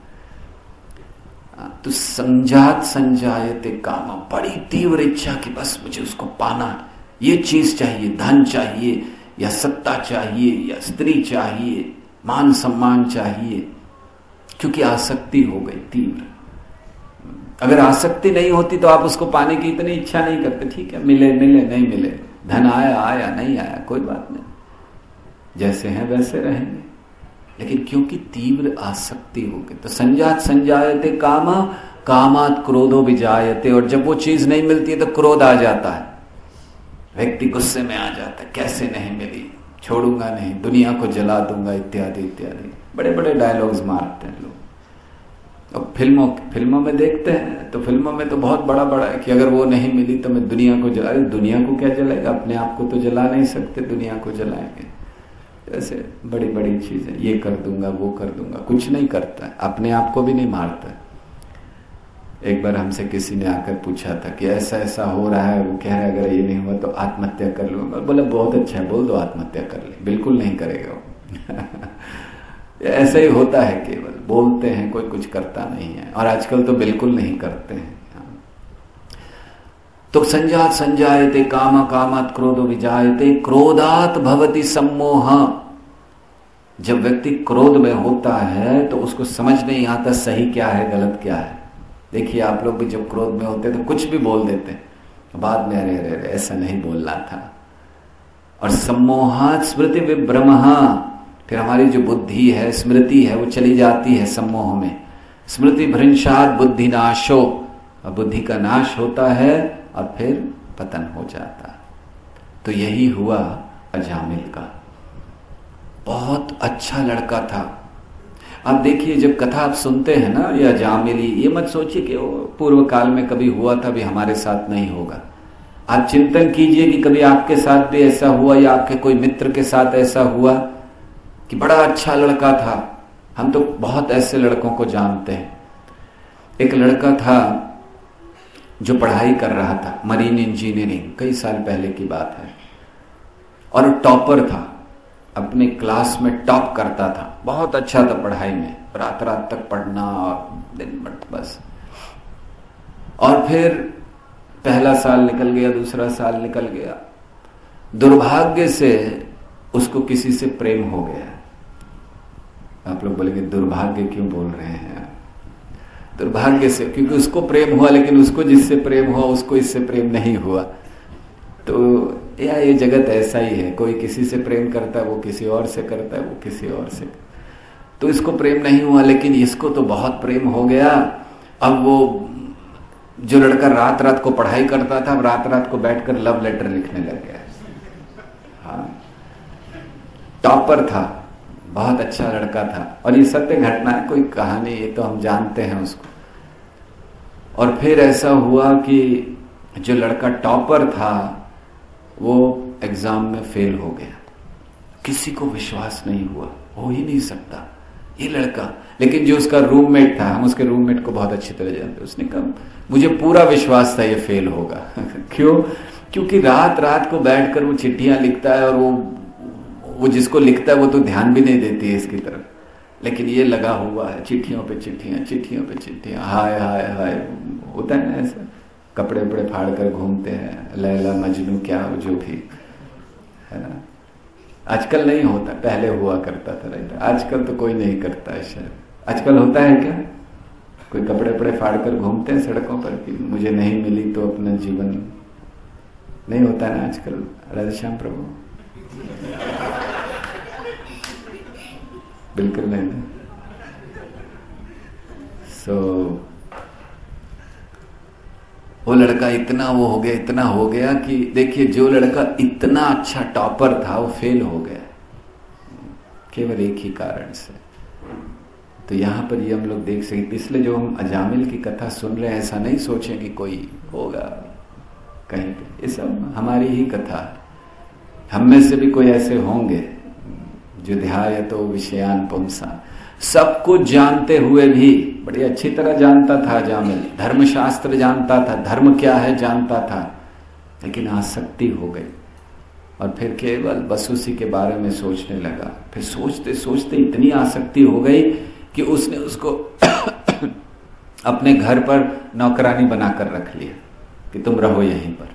तो संजात संजायते काम, बड़ी तीव्र इच्छा कि बस मुझे उसको पाना, ये चीज चाहिए, धन चाहिए या सत्ता चाहिए या स्त्री चाहिए, मान सम्मान चाहिए, क्योंकि आसक्ति हो गई तीव्र। अगर आसक्ति नहीं होती तो आप उसको पाने की इतनी इच्छा नहीं करते, ठीक है मिले मिले नहीं मिले, धन आया आया नहीं आया कोई बात नहीं, जैसे हैं वैसे रहेंगे। लेकिन क्योंकि तीव्र आसक्ति हो गई तो संजात संजायते काम, कामात क्रोधो विजायते, और जब वो चीज नहीं मिलती है तो क्रोध आ जाता है, व्यक्ति गुस्से में आ जाता है, कैसे नहीं मिली, छोड़ूंगा नहीं, दुनिया को जला दूंगा, इत्यादि इत्यादि बड़े बड़े डायलॉग्स मारते हैं लोग। अब फिल्मों में देखते हैं तो फिल्मों में तो बहुत बड़ा बड़ा है कि अगर वो नहीं मिली तो मैं दुनिया को जला, दुनिया को क्या जलाएगा, अपने आप को तो जला नहीं सकते, दुनिया को जलाएंगे। ऐसे बड़ी बड़ी चीजें, ये कर दूंगा वो कर दूंगा, कुछ नहीं करता है, अपने आप को भी नहीं मारता। एक बार हमसे किसी ने आकर पूछा था कि ऐसा ऐसा हो रहा है, वो कह रहा है अगर ये नहीं हुआ तो आत्महत्या कर लूंगा। बोला बहुत अच्छा है, बोल दो आत्महत्या कर ले, बिल्कुल नहीं करेगा वो। ऐसा ही होता है, केवल बोलते हैं, कोई कुछ करता नहीं है, और आजकल तो बिल्कुल नहीं करते हैं। तो संजात संजायते काम, कामात क्रोधो विजायते, क्रोधात भवति सम्मोह। जब व्यक्ति क्रोध में होता है तो उसको समझ नहीं आता सही क्या है गलत क्या है। देखिए आप लोग भी जब क्रोध में होते तो कुछ भी बोल देते, बाद में अरे अरे अरे ऐसा नहीं बोलना था। और सम्मोहात स्मृति विभ्रमः, फिर हमारी जो बुद्धि है, स्मृति है, वो चली जाती है सम्मोह में। स्मृति भ्रंशात बुद्धि नाशो, और बुद्धि का नाश होता है और फिर पतन हो जाता। तो यही हुआ अजामिल का। बहुत अच्छा लड़का था। अब देखिए जब कथा आप सुनते हैं ना, ये अजामिली, ये मत सोचिए कि वो पूर्व काल में कभी हुआ था, भी हमारे साथ नहीं होगा। आप चिंतन कीजिए कि कभी आपके साथ भी ऐसा हुआ या आपके कोई मित्र के साथ ऐसा हुआ कि बड़ा अच्छा लड़का था। हम तो बहुत ऐसे लड़कों को जानते हैं। एक लड़का था जो पढ़ाई कर रहा था, मरीन इंजीनियरिंग, कई साल पहले की बात है, और टॉपर था, अपने क्लास में टॉप करता था, बहुत अच्छा था पढ़ाई में, रात रात तक पढ़ना और दिन भर बस। और फिर पहला साल निकल गया, दूसरा साल निकल गया, दुर्भाग्य से उसको किसी से प्रेम हो गया। आप लोग बोलेंगे दुर्भाग्य क्यों बोल रहे हैं? दुर्भाग्य से, क्योंकि उसको प्रेम हुआ, लेकिन उसको जिससे प्रेम हुआ उसको इससे प्रेम नहीं हुआ। तो ये जगत ऐसा ही है, कोई किसी से प्रेम करता है, वो किसी और से करता है, वो किसी और से। तो इसको प्रेम नहीं हुआ, लेकिन इसको तो बहुत प्रेम हो गया। अब वो जो लड़का रात रात को पढ़ाई करता था, रात रात को बैठकर लव लेटर लिखने लग गया। हाँ, टॉपर था, बहुत अच्छा लड़का था, और ये सत्य घटना है, कोई कहानी, ये तो हम जानते हैं उसको। और फिर ऐसा हुआ कि जो लड़का टॉपर था वो एग्जाम में फेल हो गया। किसी को विश्वास नहीं हुआ, हो ही नहीं सकता ये लड़का। लेकिन जो उसका रूममेट था, हम उसके रूममेट को बहुत अच्छी तरह जानते, उसने कहा मुझे पूरा विश्वास था ये फेल होगा। क्यों? क्योंकि रात रात को बैठकर वो चिट्ठियां लिखता है, और वो जिसको लिखता है वो तो ध्यान भी नहीं देती है इसकी तरफ, लेकिन ये लगा हुआ है चिट्ठियों पे चिट्ठियां, चिट्ठियों पे चिट्ठियां, हाय हाय हाय। होता है ना ऐसा, कपड़े वपड़े फाड़ कर घूमते हैं, लैला मजनू क्या जो भी है ना। आजकल नहीं होता, पहले हुआ करता था, राइट। आजकल तो कोई नहीं करता है शायद। आजकल होता है क्या? कोई कपड़े वपड़े फाड़ कर घूमते हैं सड़कों पर कि मुझे नहीं मिली तो अपना जीवन नहीं होता ना आजकल। राधे श्याम प्रभु, बिल्कुल नहीं। वो लड़का इतना वो हो गया, इतना हो गया कि देखिए जो लड़का इतना अच्छा टॉपर था वो फेल हो गया, केवल एक ही कारण से। तो यहाँ पर ये हम लोग देख सकते, इसलिए जो हम अजामिल की कथा सुन रहे हैं, ऐसा नहीं सोचें कि कोई होगा कहीं पे, ये सब हमारी ही कथा है। हम में से भी कोई ऐसे होंगे जो ध्यायतो विषयान पुंसा, सब कुछ जानते हुए भी, बड़ी अच्छी तरह जानता था जामिल, धर्मशास्त्र जानता था, धर्म क्या है जानता था, लेकिन आसक्ति हो गई और फिर केवल बस उसी के बारे में सोचने लगा। फिर सोचते सोचते इतनी आसक्ति हो गई कि उसने उसको अपने घर पर नौकरानी बनाकर रख लिया कि तुम रहो यहीं पर।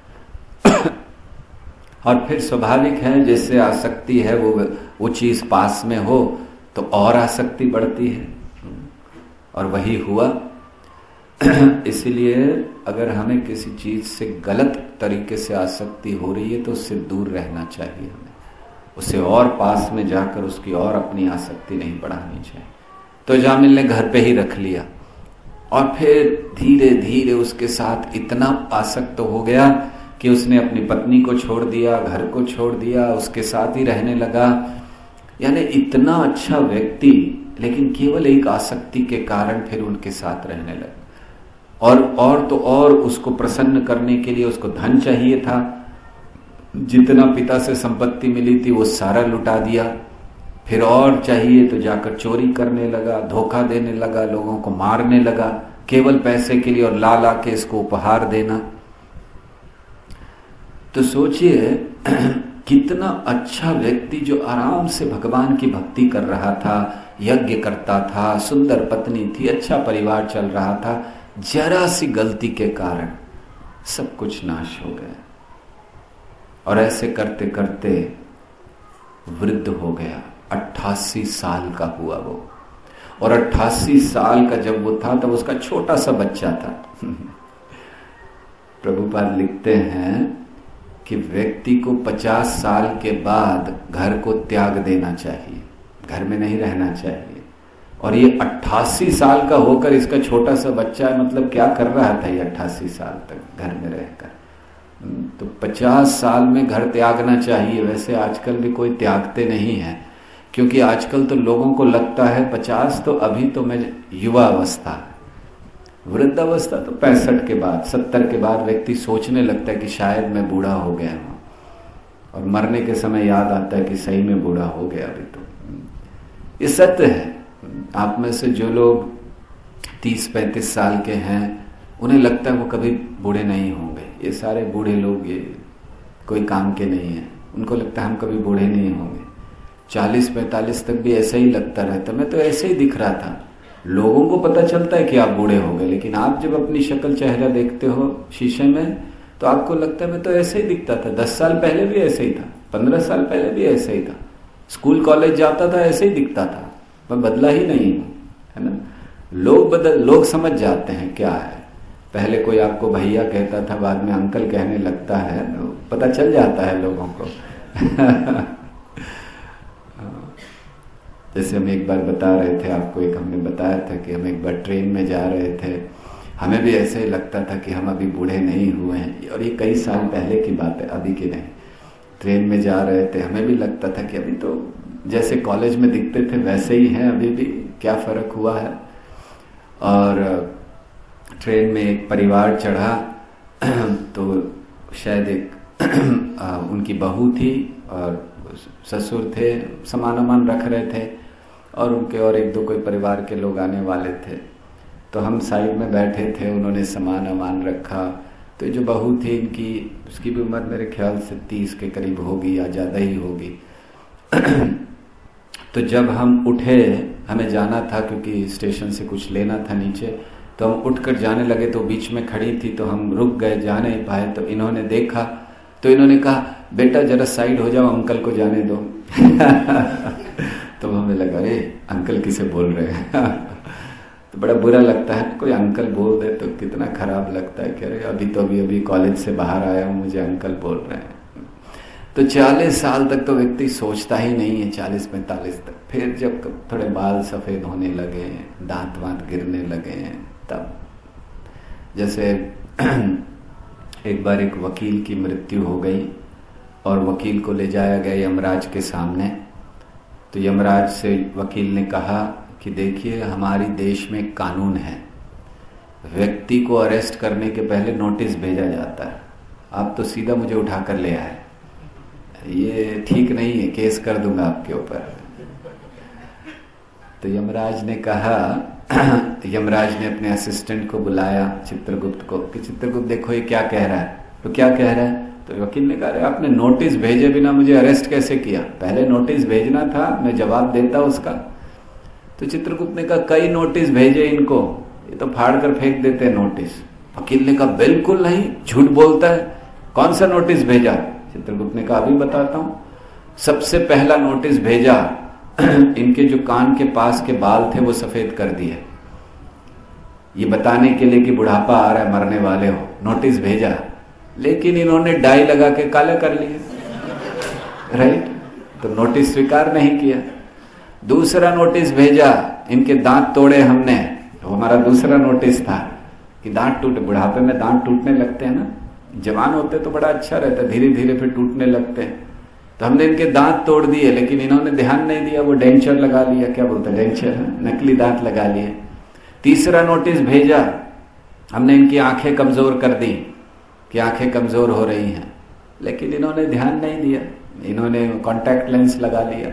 और फिर स्वाभाविक है, जैसे आसक्ति है वो चीज पास में हो तो और आसक्ति बढ़ती है, और वही हुआ। इसलिए अगर हमें किसी चीज से गलत तरीके से आसक्ति हो रही है तो उससे दूर रहना चाहिए हमें, उसे और पास में जाकर उसकी और अपनी आसक्ति नहीं बढ़ानी चाहिए। तो जामिल ने घर पे ही रख लिया और फिर धीरे धीरे उसके साथ इतना आसक्त हो गया कि उसने अपनी पत्नी को छोड़ दिया, घर को छोड़ दिया, उसके साथ ही रहने लगा। यानी इतना अच्छा व्यक्ति, लेकिन केवल एक आसक्ति के कारण फिर उनके साथ रहने लगा। और तो और उसको प्रसन्न करने के लिए उसको धन चाहिए था, जितना पिता से संपत्ति मिली थी वो सारा लुटा दिया। फिर और चाहिए तो जाकर चोरी करने लगा, धोखा देने लगा, लोगों को मारने लगा केवल पैसे के लिए, और ला ला के इसको उपहार देना। तो सोचिए कितना अच्छा व्यक्ति जो आराम से भगवान की भक्ति कर रहा था, यज्ञ करता था, सुंदर पत्नी थी, अच्छा परिवार चल रहा था, जरा सी गलती के कारण सब कुछ नाश हो गया। और ऐसे करते करते वृद्ध हो गया, 88 साल का हुआ वो। और 88 साल का जब वो था तब उसका छोटा सा बच्चा था। प्रभुपाद लिखते हैं कि व्यक्ति को 50 साल के बाद घर को त्याग देना चाहिए, घर में नहीं रहना चाहिए। और ये 88 साल का होकर इसका छोटा सा बच्चा है, मतलब क्या कर रहा था ये 88 साल तक घर में रहकर। तो 50 साल में घर त्यागना चाहिए। वैसे आजकल भी कोई त्यागते नहीं है, क्योंकि आजकल तो लोगों को लगता है 50 तो अभी तो मैं युवा अवस्था है, वृद्ध अवस्था तो 65 के बाद, 70 के बाद व्यक्ति सोचने लगता है कि शायद मैं बूढ़ा हो गया हूं, और मरने के समय याद आता है कि सही में बूढ़ा हो गया अभी तो। ये सत्य है। आप में से जो लोग 30-35 साल के हैं उन्हें लगता है वो कभी बूढ़े नहीं होंगे। ये सारे बूढ़े लोग ये कोई काम के नहीं है, उनको लगता है हम कभी बूढ़े नहीं होंगे। 40-45 तक भी ऐसा ही लगता रहता, मैं तो ऐसे ही दिख रहा था। लोगों को पता चलता है कि आप बूढ़े हो गए, लेकिन आप जब अपनी शक्ल चेहरा देखते हो शीशे में तो आपको लगता है मैं तो ऐसे ही दिखता था, 10 साल पहले भी ऐसे ही था, 15 साल पहले भी ऐसे ही था, स्कूल कॉलेज जाता था ऐसे ही दिखता था, मैं बदला ही नहीं हूं, है ना। लोग समझ जाते हैं क्या है। पहले कोई आपको भैया कहता था, बाद में अंकल कहने लगता है, पता चल जाता है लोगों को। जैसे हम एक बार बता रहे थे आपको, एक हमने बताया था कि हम एक बार ट्रेन में जा रहे थे, हमें भी ऐसे ही लगता था कि हम अभी बूढ़े नहीं हुए हैं, और ये कई साल पहले की बात है, अभी की नहीं। ट्रेन में जा रहे थे, हमें भी लगता था कि अभी तो जैसे कॉलेज में दिखते थे वैसे ही हैं, अभी भी क्या फर्क हुआ है। और ट्रेन में एक परिवार चढ़ा तो शायद एक उनकी बहू थी और ससुर थे, सामान वामान रख रहे थे, और उनके और एक दो कोई परिवार के लोग आने वाले थे। तो हम साइड में बैठे थे, उन्होंने सामान वामान रखा। तो जो बहू थी इनकी, उसकी भी उम्र मेरे ख्याल से 30 के करीब होगी या ज़्यादा ही होगी। तो जब हम उठे, हमें जाना था क्योंकि स्टेशन से कुछ लेना था नीचे, तो हम उठकर जाने लगे तो बीच में खड़ी थी, तो हम रुक गए, जा नहीं पाए। तो इन्होंने देखा तो इन्होंने कहा, बेटा जरा साइड हो जाओ, अंकल को जाने दो। तो हमें लगा अरे अंकल किसे बोल रहे हैं। तो बड़ा बुरा लगता है, कोई अंकल बोल दे तो कितना खराब लगता है कि अरे अभी कॉलेज से बाहर आया हूँ, मुझे अंकल बोल रहे हैं। तो 40 साल तक तो व्यक्ति सोचता ही नहीं है, 40-45 तक। फिर जब थोड़े बाल सफ़ेद होने लगे, दांत वांत गिरने लगे, तब जैसे एक बार एक वकील की मृत्यु हो गई और वकील को ले जाया गया यमराज के सामने। तो यमराज से वकील ने कहा कि देखिए हमारी देश में कानून है, व्यक्ति को अरेस्ट करने के पहले नोटिस भेजा जाता है, आप तो सीधा मुझे उठाकर ले आए, ये ठीक नहीं है, केस कर दूंगा आपके ऊपर। तो यमराज ने कहा, यमराज ने अपने असिस्टेंट को बुलाया चित्रगुप्त को कि चित्रगुप्त देखो ये क्या कह रहा है। तो क्या कह रहा है? तो वकील ने कहा आपने नोटिस भेजे बिना मुझे अरेस्ट कैसे किया? पहले नोटिस भेजना था, मैं जवाब देता उसका। तो चित्रगुप्त ने कहा कई नोटिस भेजे इनको, ये तो फाड़ कर फेंक देते हैं नोटिस। वकील ने कहा बिल्कुल नहीं, झूठ बोलता है, कौन सा नोटिस भेजा? चित्रगुप्त ने कहा अभी बताता हूं। सबसे पहला नोटिस भेजा, इनके जो कान के पास के बाल थे वो सफेद कर दिए, ये बताने के लिए कि बुढ़ापा आ रहा है, मरने वाले हो। नोटिस भेजा, लेकिन इन्होंने डाई लगा के काला कर लिए, राइट? तो नोटिस स्वीकार नहीं किया। दूसरा नोटिस भेजा, इनके दांत तोड़े हमने, वो हमारा दूसरा नोटिस था कि दांत टूटे, बुढ़ापे में दांत टूटने लगते हैं ना, जवान होते तो बड़ा अच्छा रहता है, धीरे धीरे फिर टूटने लगते हैं। तो हमने इनके दांत तोड़ दिए, लेकिन इन्होंने ध्यान नहीं दिया, वो डेंचर लगा लिया, क्या बोलते हैं डेंचर, नकली दांत लगा लिए। तीसरा नोटिस भेजा, हमने इनकी आंखें कमजोर कर दी कि आंखें कमजोर हो रही हैं, लेकिन इन्होंने ध्यान नहीं दिया, इन्होंने कॉन्टैक्ट लेंस लगा लिया।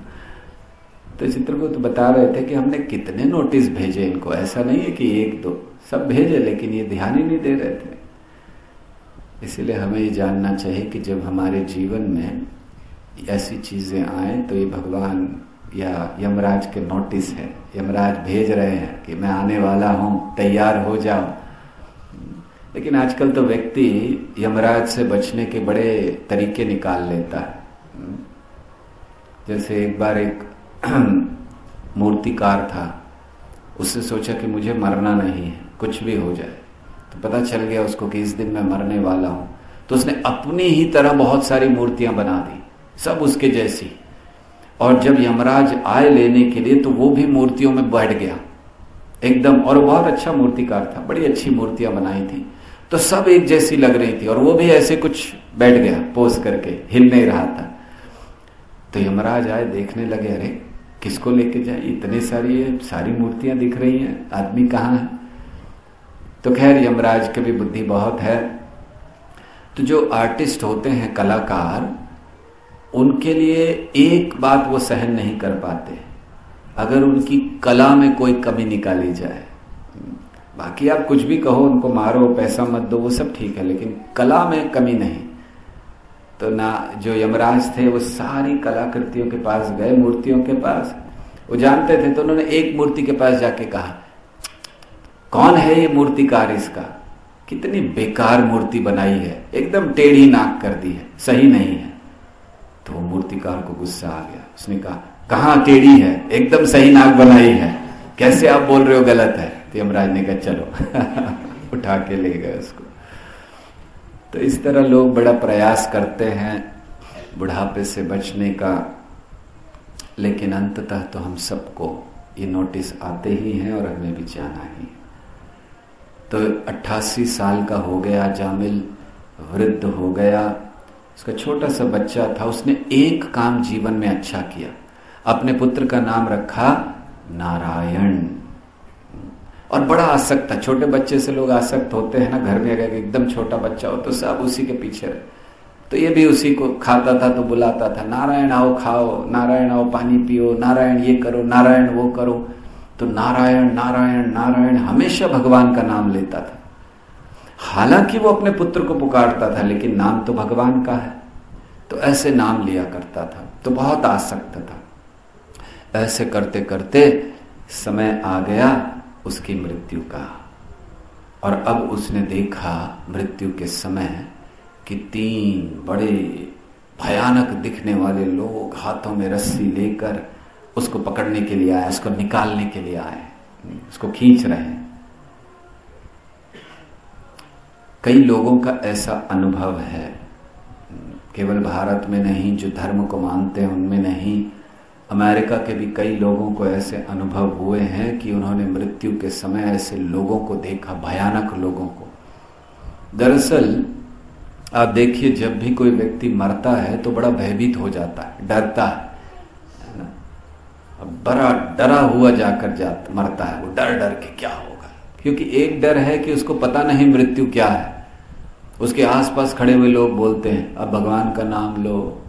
तो चित्रगुप्त बता रहे थे कि हमने कितने नोटिस भेजे इनको, ऐसा नहीं है कि एक दो, सब भेजे, लेकिन ये ध्यान ही नहीं दे रहे थे। इसीलिए हमें ये जानना चाहिए कि जब हमारे जीवन में ऐसी चीजें आए तो ये भगवान या यमराज के नोटिस है, यमराज भेज रहे हैं कि मैं आने वाला हूं, तैयार हो जाओ। लेकिन आजकल तो व्यक्ति यमराज से बचने के बड़े तरीके निकाल लेता है। जैसे एक बार एक मूर्तिकार था, उससे सोचा कि मुझे मरना नहीं है, कुछ भी हो जाए। तो पता चल गया उसको कि इस दिन मैं मरने वाला हूं, तो उसने अपनी ही तरह बहुत सारी मूर्तियां बना दी, सब उसके जैसी। और जब यमराज आए लेने के लिए तो वो भी मूर्तियों में बैठ गया एकदम, और बहुत अच्छा मूर्तिकार था, बड़ी अच्छी मूर्तियां बनाई थी, तो सब एक जैसी लग रही थी, और वो भी ऐसे कुछ बैठ गया पोज करके, हिल नहीं रहा था। तो यमराज आए, देखने लगे, अरे किसको लेके जाए, इतनी सारी मूर्तियां दिख रही हैं, आदमी कहाँ है? तो खैर यमराज की भी बुद्धि बहुत है। तो जो आर्टिस्ट होते हैं, कलाकार, उनके लिए एक बात वो सहन नहीं कर पाते, अगर उनकी कला में कोई कमी निकाली जाए। बाकी आप कुछ भी कहो, उनको मारो, पैसा मत दो, वो सब ठीक है, लेकिन कला में कमी नहीं। तो ना, जो यमराज थे वो सारी कलाकृतियों के पास गए, मूर्तियों के पास, वो जानते थे। तो उन्होंने एक मूर्ति के पास जाके कहा, कौन है ये मूर्तिकार, इसका कितनी बेकार मूर्ति बनाई है, एकदम टेढ़ी नाक कर दी है, सही नहीं है। तो वो मूर्तिकार को गुस्सा आ गया, उसने कहा कहाँ टेढ़ी है, एकदम सही नाक बनाई है, कैसे आप बोल रहे हो गलत है? तो यमराज ने कहा चलो उठा के ले गए उसको। तो इस तरह लोग बड़ा प्रयास करते हैं बुढ़ापे से बचने का, लेकिन अंततः तो हम सबको ये नोटिस आते ही हैं और हमें भी जाना ही। तो 88 साल का हो गया जामिल, वृद्ध हो गया, उसका छोटा सा बच्चा था, उसने एक काम जीवन में अच्छा किया, अपने पुत्र का नाम रखा नारायण। और बड़ा आसक्त था, छोटे बच्चे से लोग आसक्त होते हैं ना, घर में अगर एकदम छोटा बच्चा हो तो सब उसी के पीछे रहे। तो ये भी उसी को खाता था, तो बुलाता था नारायण आओ खाओ, नारायण आओ पानी पियो, नारायण ये करो, नारायण वो करो। तो नारायण नारायण नारायण हमेशा भगवान का नाम लेता था। हालांकि वो अपने पुत्र को पुकारता था, लेकिन नाम तो भगवान का है, तो ऐसे नाम लिया करता था। तो बहुत आसक्त था। ऐसे करते करते समय आ गया उसकी मृत्यु का, और अब उसने देखा मृत्यु के समय कि 3 बड़े भयानक दिखने वाले लोग हाथों में रस्सी लेकर उसको पकड़ने के लिए आए, उसको निकालने के लिए आए, उसको खींच रहे हैं। कई लोगों का ऐसा अनुभव है, केवल भारत में नहीं, जो धर्म को मानते हैं उनमें नहीं, अमेरिका के भी कई लोगों को ऐसे अनुभव हुए हैं कि उन्होंने मृत्यु के समय ऐसे लोगों को देखा, भयानक लोगों को। दरअसल आप देखिए, जब भी कोई व्यक्ति मरता है तो बड़ा भयभीत हो जाता है, डरता है ना, बड़ा डरा हुआ जाकर मरता है, वो डर डर के क्या होगा। क्योंकि एक डर है कि उसको पता नहीं मृत्यु क्या है। उसके आसपास खड़े हुए लोग बोलते हैं अब भगवान का नाम लो,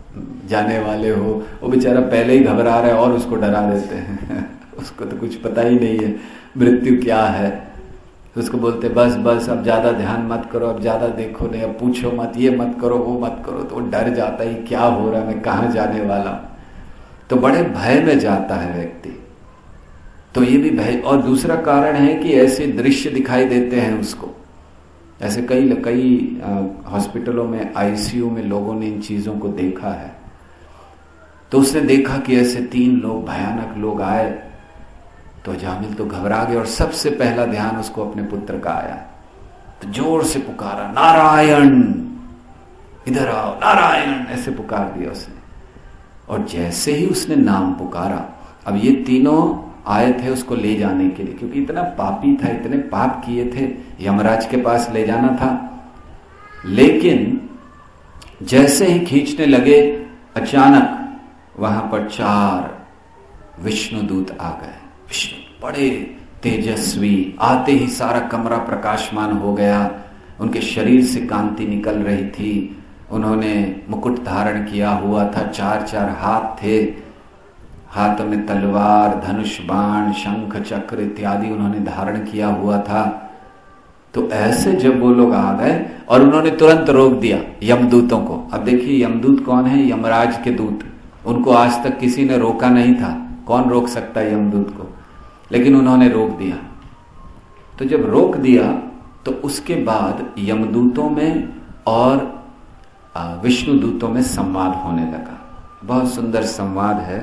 जाने वाले हो, वो बेचारा पहले ही घबरा रहा है और उसको डरा देते हैं उसको तो कुछ पता ही नहीं है मृत्यु क्या है। उसको बोलते बस बस अब ज्यादा ध्यान मत करो, अब ज्यादा देखो नहीं, अब पूछो मत, ये मत करो वो मत करो, तो वो डर जाता है क्या हो रहा है, मैं कहाँ जाने वाला। तो बड़े भय में जाता है व्यक्ति। तो ये भी भय। और दूसरा कारण है कि ऐसे दृश्य दिखाई देते हैं उसको। ऐसे कई हॉस्पिटलों में आईसीयू में लोगों ने इन चीजों को देखा है। तो उसने देखा कि ऐसे 3 लोग भयानक लोग आए, तो जामिल तो घबरा गया और सबसे पहला ध्यान उसको अपने पुत्र का आया। तो जोर से पुकारा, नारायण इधर आओ, नारायण, ऐसे पुकार दिया उसने। और जैसे ही उसने नाम पुकारा, अब ये तीनों आए थे उसको ले जाने के लिए, क्योंकि इतना पापी था, इतने पाप किए थे, यमराज के पास ले जाना था। लेकिन जैसे ही खींचने लगे, अचानक वहां पर 4 विष्णु दूत आ गए। विष्णु बड़े तेजस्वी, आते ही सारा कमरा प्रकाशमान हो गया। उनके शरीर से कांति निकल रही थी। उन्होंने मुकुट धारण किया हुआ था, 4 हाथ थे, हाथों में तलवार, धनुष, बाण, शंख, चक्र इत्यादि उन्होंने धारण किया हुआ था। तो ऐसे जब वो लोग आ गए और उन्होंने तुरंत रोक दिया यमदूतों को। अब देखिए यमदूत कौन है? यमराज के दूत। उनको आज तक किसी ने रोका नहीं था। कौन रोक सकता है यमदूत को? लेकिन उन्होंने रोक दिया। तो जब रोक दिया तो उसके बाद यमदूतों में और विष्णु दूतों में संवाद होने लगा। बहुत सुंदर संवाद है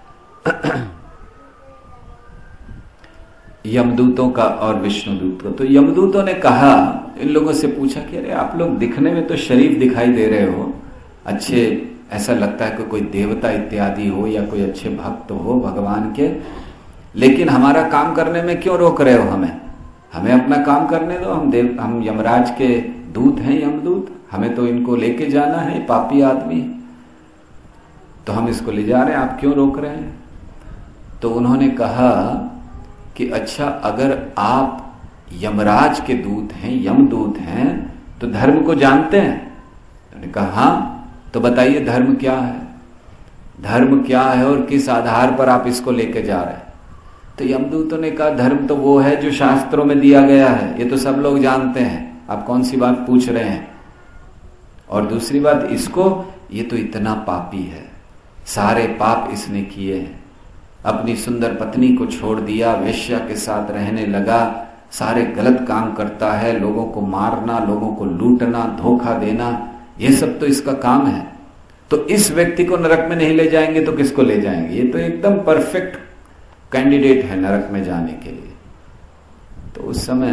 यमदूतों का और विष्णुदूत का। तो यमदूतों ने कहा, इन लोगों से पूछा कि अरे आप लोग दिखने में तो शरीफ दिखाई दे रहे हो, अच्छे, ऐसा लगता है कि कोई देवता इत्यादि हो या कोई अच्छे भक्त हो भगवान के, लेकिन हमारा काम करने में क्यों रोक रहे हो हमें? हमें अपना काम करने दो। हम यमराज के दूत हैं, यमदूत, हमें तो इनको लेके जाना है, पापी आदमी, तो हम इसको ले जा रहे हैं, आप क्यों रोक रहे हैं? तो उन्होंने कहा कि अच्छा, अगर आप यमराज के दूत हैं, यमदूत हैं, तो धर्म को जानते हैं? उन्होंने कहा हाँ। तो बताइए धर्म क्या है? धर्म क्या है और किस आधार पर आप इसको लेके जा रहे हैं? तो यमदूतों ने कहा धर्म तो वो है जो शास्त्रों में दिया गया है, ये तो सब लोग जानते हैं, आप कौन सी बात पूछ रहे हैं? और दूसरी बात, इसको, ये तो इतना पापी है, सारे पाप इसने किए हैं, अपनी सुंदर पत्नी को छोड़ दिया, वेश्या के साथ रहने लगा, सारे गलत काम करता है, लोगों को मारना, लोगों को लूटना, धोखा देना, ये सब तो इसका काम है। तो इस व्यक्ति को नरक में नहीं ले जाएंगे तो किसको ले जाएंगे? ये तो एकदम परफेक्ट कैंडिडेट है नरक में जाने के लिए। तो उस समय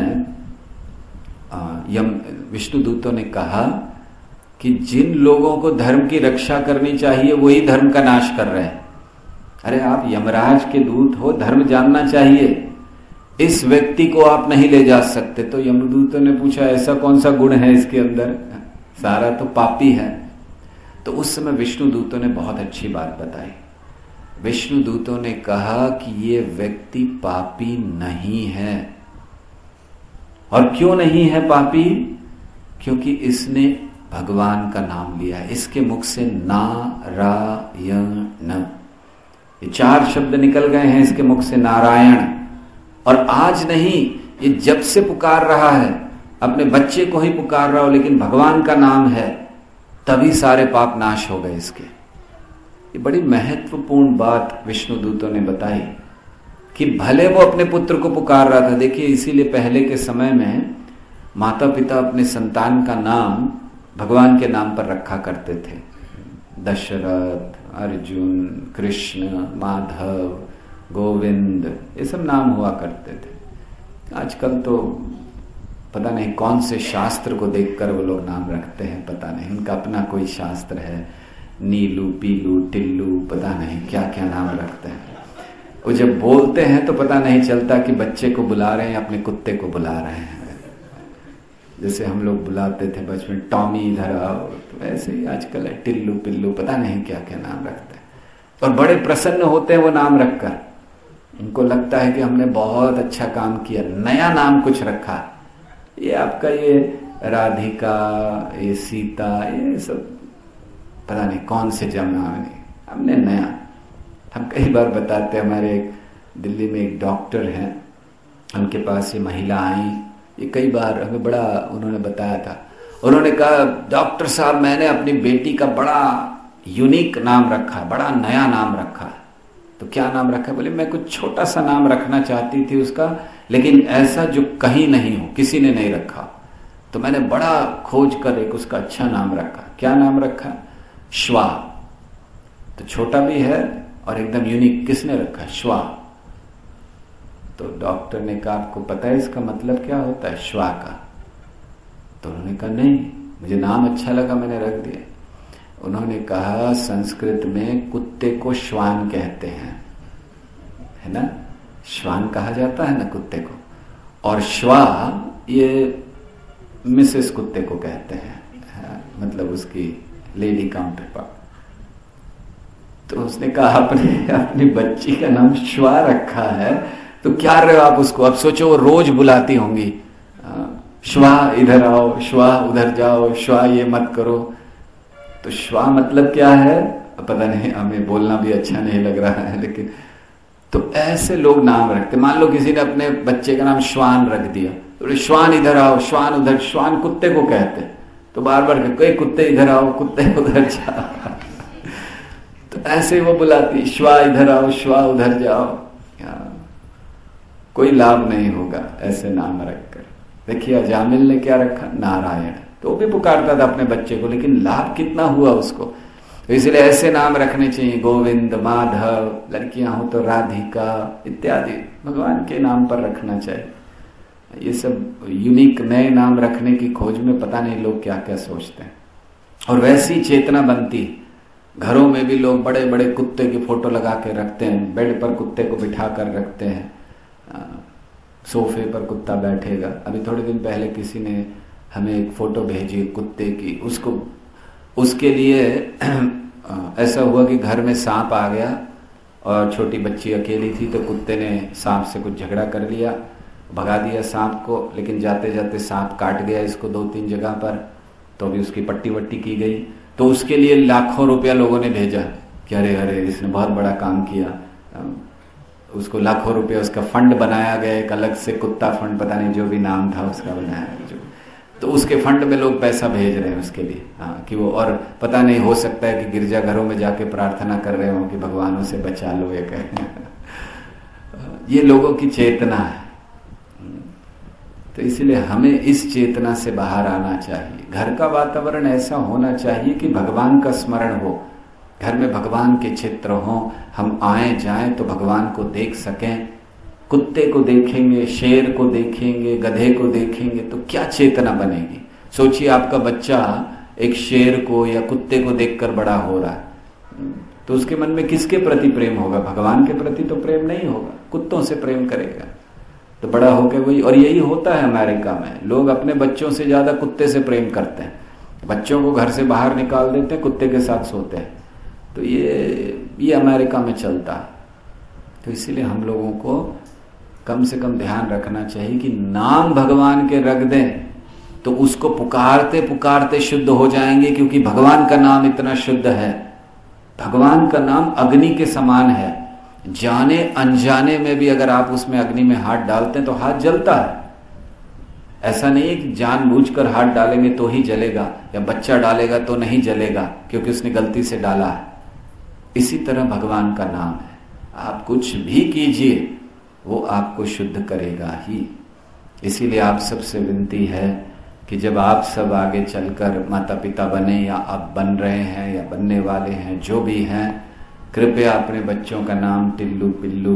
विष्णु दूतों ने कहा कि जिन लोगों को धर्म की रक्षा करनी चाहिए वही धर्म का नाश कर रहे हैं। अरे आप यमराज के दूत हो, धर्म जानना चाहिए, इस व्यक्ति को आप नहीं ले जा सकते। तो यमदूतों ने पूछा ऐसा कौन सा गुण है इसके अंदर, सारा तो पापी है। तो उस समय विष्णु दूतों ने बहुत अच्छी बात बताई। विष्णु दूतों ने कहा कि ये व्यक्ति पापी नहीं है। और क्यों नहीं है पापी? क्योंकि इसने भगवान का नाम लिया है, इसके मुख से नारायण, ये 4 शब्द निकल गए हैं इसके मुख से, नारायण। और आज नहीं, ये जब से पुकार रहा है, अपने बच्चे को ही पुकार रहा हो, लेकिन भगवान का नाम है, तभी सारे पाप नाश हो गए इसके। ये बड़ी महत्वपूर्ण बात विष्णु दूतों ने बताई कि भले वो अपने पुत्र को पुकार रहा था। देखिए, इसीलिए पहले के समय में माता पिता अपने संतान का नाम भगवान के नाम पर रखा करते थे। दशरथ, अर्जुन, कृष्ण, माधव, गोविंद, ये सब नाम हुआ करते थे। आजकल तो पता नहीं कौन से शास्त्र को देखकर वो लोग नाम रखते हैं, पता नहीं, उनका अपना कोई शास्त्र है, नीलू, पीलू, टिल्लू, पता नहीं क्या क्या नाम रखते हैं। वो जब बोलते हैं तो पता नहीं चलता कि बच्चे को बुला रहे हैं, अपने कुत्ते को बुला रहे हैं। जैसे हम लोग बुलाते थे बचपन, टॉमी इधर आओ, तो ऐसे ही आजकल है, टिल्लू, पिल्लू, पता नहीं क्या क्या नाम रखते हैं। और बड़े प्रसन्न होते हैं वो नाम रखकर, उनको लगता है कि हमने बहुत अच्छा काम किया, नया नाम कुछ रखा। ये आपका ये राधिका, ये सीता, ये सब पता नहीं कौन से जमुना में, हमने नया। हम कई बार बताते, हमारे दिल्ली में एक डॉक्टर हैं, उनके पास ये महिला आई, ये कई बार हमें बड़ा उन्होंने बताया था। उन्होंने कहा, डॉक्टर साहब मैंने अपनी बेटी का बड़ा यूनिक नाम रखा, बड़ा नया नाम रखा। तो क्या नाम रखा? बोले मैं कुछ छोटा सा नाम रखना चाहती थी उसका, लेकिन ऐसा जो कहीं नहीं हो, किसी ने नहीं रखा। तो मैंने बड़ा खोज कर एक उसका अच्छा नाम रखा। क्या नाम रखा? श्वा। तो छोटा भी है और एकदम यूनिक। किसने रखा? श्वा। तो डॉक्टर ने कहा, आपको पता है इसका मतलब क्या होता है श्वा का? तो उन्होंने कहा नहीं, मुझे नाम अच्छा लगा, मैंने रख दिया। उन्होंने कहा, संस्कृत में कुत्ते को श्वान कहते हैं, है ना? श्वान कहा जाता है ना कुत्ते को, और श्वा ये मिसेस कुत्ते को कहते हैं, मतलब उसकी लेडी काउंटर पार्ट। तो उसने कहा, अपनी बच्ची का नाम श्वा रखा है, तो क्या रहे हो आप उसको? अब सोचो वो रोज बुलाती होंगी, श्वा इधर आओ, श्वा उधर जाओ, श्वा ये मत करो। तो श्वा मतलब क्या है पता नहीं, हमें बोलना भी अच्छा नहीं लग रहा है, लेकिन तो ऐसे लोग नाम रखते। मान लो किसी ने अपने बच्चे का नाम श्वान रख दिया, तो श्वान इधर आओ, श्वान उधर। श्वान कुत्ते को कहते, तो बार बार कोई कुत्ते इधर आओ, कुत्ते उधर जाओ। तो ऐसे वो बुलाती, श्वा इधर आओ, श्वा उधर जाओ। कोई लाभ नहीं होगा ऐसे नाम रखकर। देखिए अजामिल ने क्या रखा? नारायण। तो वो भी पुकारता था अपने बच्चे को, लेकिन लाभ कितना हुआ उसको। तो इसलिए ऐसे नाम रखने चाहिए, गोविंद, माधव, लड़कियां हो तो राधिका इत्यादि, भगवान के नाम पर रखना चाहिए। ये सब यूनिक नए नाम रखने की खोज में पता नहीं लोग क्या क्या सोचते हैं। और वैसी चेतना बनती, घरों में भी लोग बड़े बड़े कुत्ते की फोटो लगा के रखते हैं, बेड पर कुत्ते को बिठा कर रखते हैं, सोफे पर कुत्ता बैठेगा। अभी थोड़े दिन पहले किसी ने हमें एक फोटो भेजी कुत्ते की, उसके लिए ऐसा हुआ कि घर में सांप आ गया और छोटी बच्ची अकेली थी, तो कुत्ते ने सांप से कुछ झगड़ा कर लिया, भगा दिया सांप को, लेकिन जाते जाते सांप काट गया इसको 2-3 जगह पर। तो अभी उसकी पट्टी वट्टी की गई। तो उसके लिए लाखों रुपया लोगों ने भेजा कि अरे अरे इसने बहुत बड़ा काम किया, उसको लाखों रुपया, उसका फंड बनाया गया, एक अलग से कुत्ता फंड, पता नहीं जो भी नाम था उसका बनाया जो, तो उसके फंड में लोग पैसा भेज रहे हैं उसके लिए, कि वो, और पता नहीं हो सकता है कि गिरजाघरों में जाके प्रार्थना कर रहे हो कि भगवानों से बचा लो ये कहें। ये लोगों की चेतना है। तो इसलिए हमें इस चेतना से बाहर आना चाहिए। घर का वातावरण ऐसा होना चाहिए कि भगवान का स्मरण हो, घर में भगवान के चित्र हों, हम आए जाएं तो भगवान को देख सकें। कुत्ते को देखेंगे, शेर को देखेंगे, गधे को देखेंगे तो क्या चेतना बनेगी। सोचिए आपका बच्चा एक शेर को या कुत्ते को देखकर बड़ा हो रहा है, तो उसके मन में किसके प्रति प्रेम होगा? भगवान के प्रति तो प्रेम नहीं होगा, कुत्तों से प्रेम करेगा। तो बड़ा होकर वही, और यही होता है अमेरिका में, लोग अपने बच्चों से ज्यादा कुत्ते से प्रेम करते हैं। बच्चों को घर से बाहर निकाल देते हैं, कुत्ते के साथ सोते हैं। तो ये अमेरिका में चलता है। तो इसीलिए हम लोगों को कम से कम ध्यान रखना चाहिए कि नाम भगवान के रख दें तो उसको पुकारते पुकारते शुद्ध हो जाएंगे, क्योंकि भगवान का नाम इतना शुद्ध है। भगवान का नाम अग्नि के समान है, जाने अनजाने में भी अगर आप उसमें अग्नि में हाथ डालते हैं तो हाथ जलता है। ऐसा नहीं है कि जानबूझकर हाथ डालेंगे तो ही जलेगा, या बच्चा डालेगा तो नहीं जलेगा क्योंकि उसने गलती से डाला है। इसी तरह भगवान का नाम है, आप कुछ भी कीजिए वो आपको शुद्ध करेगा ही। इसीलिए आप सबसे विनती है कि जब आप सब आगे चलकर माता पिता बने, या आप बन रहे हैं या बनने वाले हैं, जो भी हैं, कृपया अपने बच्चों का नाम टिल्लू पिल्लू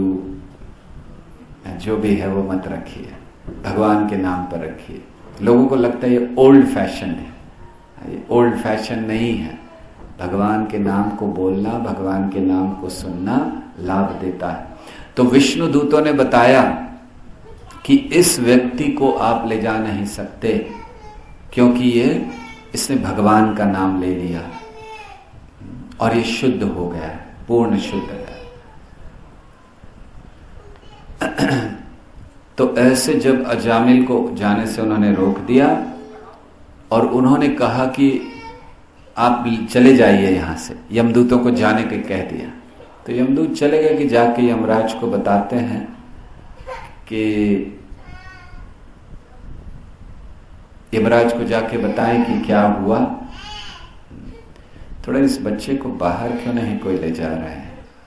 जो भी है वो मत रखिए, भगवान के नाम पर रखिए। लोगों को लगता है ये ओल्ड फैशन है, ये ओल्ड फैशन नहीं है। भगवान के नाम को बोलना, भगवान के नाम को सुनना लाभ देता है। तो विष्णु दूतों ने बताया कि इस व्यक्ति को आप ले जा नहीं सकते, क्योंकि इसने भगवान का नाम ले लिया और ये शुद्ध हो गया, पूर्ण शुद्ध है। तो ऐसे जब अजामिल को जाने से उन्होंने रोक दिया और उन्होंने कहा कि आप चले जाइए यहाँ से, यमदूतों को जाने के कह दिया। तो यमदूत चले गए कि जाके यमराज को बताते हैं कि यमराज को जाके बताएं कि क्या हुआ, थोड़ा इस बच्चे को बाहर क्यों नहीं कोई ले जा रहा है,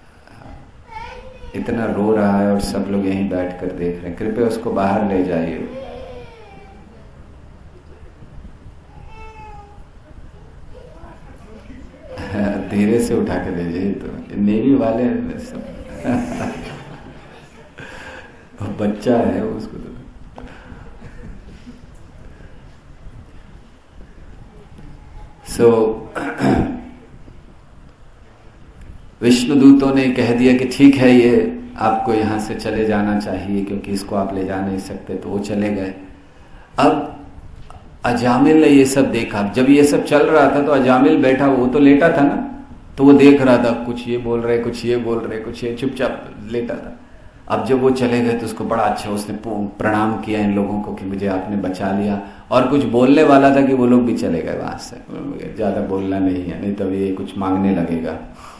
इतना रो रहा है और सब लोग यहीं बैठकर देख रहे हैं, कृपया उसको बाहर ले जाइए। धीरे से उठा के दीजिए, तो नेवी वाले सब बच्चा है उसको तो। विष्णुदूतों ने कह दिया कि ठीक है, ये आपको यहां से चले जाना चाहिए क्योंकि इसको आप ले जा नहीं सकते, तो वो चले गए। अब अजामिल ने ये सब देखा। जब ये सब चल रहा था तो अजामिल बैठा, वो तो लेटा था ना, तो वो देख रहा था, कुछ ये बोल रहे, कुछ ये बोल रहे, कुछ ये, चुपचाप लेटा था। अब जब वो चले गए तो उसको बड़ा अच्छा, उसने प्रणाम किया इन लोगों को कि मुझे आपने बचा लिया, और कुछ बोलने वाला था कि वो लोग भी चले गए वहां से, ज्यादा बोलना नहीं है, नहीं तो ये कुछ मांगने लगेगा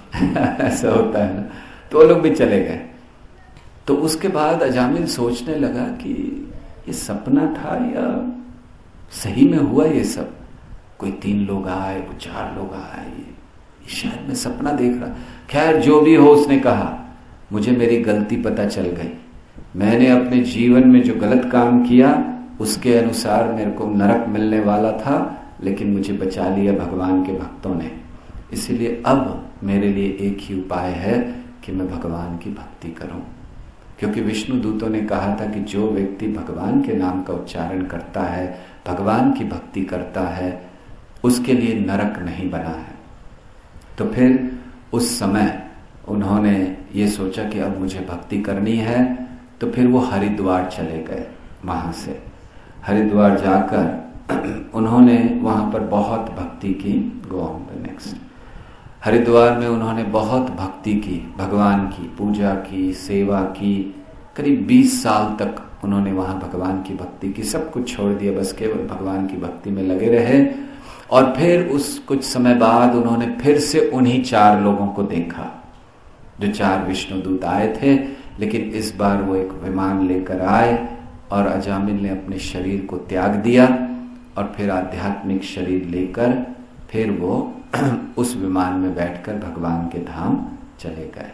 ऐसा होता है ना। तो वो लोग भी चले गए। तो उसके बाद अजामिल सोचने लगा कि ये सपना था या सही में हुआ ये सब। कोई 3 लोग आए, वो 4 लोग आए, ये शायद मैं सपना देख रहा। खैर जो भी हो, उसने कहा मुझे मेरी गलती पता चल गई, मैंने अपने जीवन में जो गलत काम किया उसके अनुसार मेरे को नरक मिलने वाला था, लेकिन मुझे बचा लिया भगवान के भक्तों ने। इसीलिए अब मेरे लिए एक ही उपाय है कि मैं भगवान की भक्ति करूं, क्योंकि विष्णु दूतों ने कहा था कि जो व्यक्ति भगवान के नाम का उच्चारण करता है, भगवान की भक्ति करता है, उसके लिए नरक नहीं बना है। तो फिर उस समय उन्होंने ये सोचा कि अब मुझे भक्ति करनी है, तो फिर वो हरिद्वार चले गए। वहां से हरिद्वार जाकर उन्होंने वहां पर बहुत भक्ति की। Go on the next. Haridwar में उन्होंने बहुत भक्ति की, भगवान की पूजा की, सेवा की। करीब 20 साल तक उन्होंने वहां भगवान की भक्ति की, सब कुछ छोड़ दिया, बस केवल भगवान की भक्ति में लगे रहे। और फिर उस कुछ समय बाद उन्होंने फिर से उन्हीं 4 लोगों को देखा जो 4 विष्णुदूत आए थे, लेकिन इस बार वो एक विमान लेकर आए और अजामिल ने अपने शरीर को त्याग दिया और फिर आध्यात्मिक शरीर लेकर फिर वो उस विमान में बैठकर भगवान के धाम चले गए।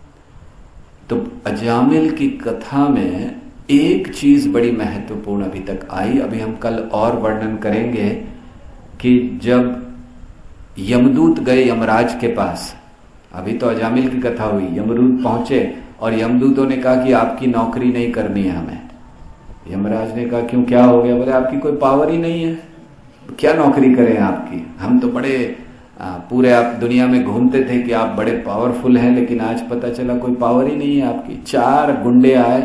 तो अजामिल की कथा में एक चीज बड़ी महत्वपूर्ण अभी तक आई, अभी हम कल और वर्णन करेंगे कि जब यमदूत गए यमराज के पास, अभी तो अजामिल की कथा हुई, यमदूत पहुंचे और यमदूतों ने कहा कि आपकी नौकरी नहीं करनी है हमें। यमराज ने कहा क्यों, क्या हो गया? बोले आपकी कोई पावर ही नहीं है, क्या नौकरी करें आपकी, हम तो बड़े पूरे आप दुनिया में घूमते थे कि आप बड़े पावरफुल हैं, लेकिन आज पता चला कोई पावर ही नहीं है आपकी। 4 गुंडे आए,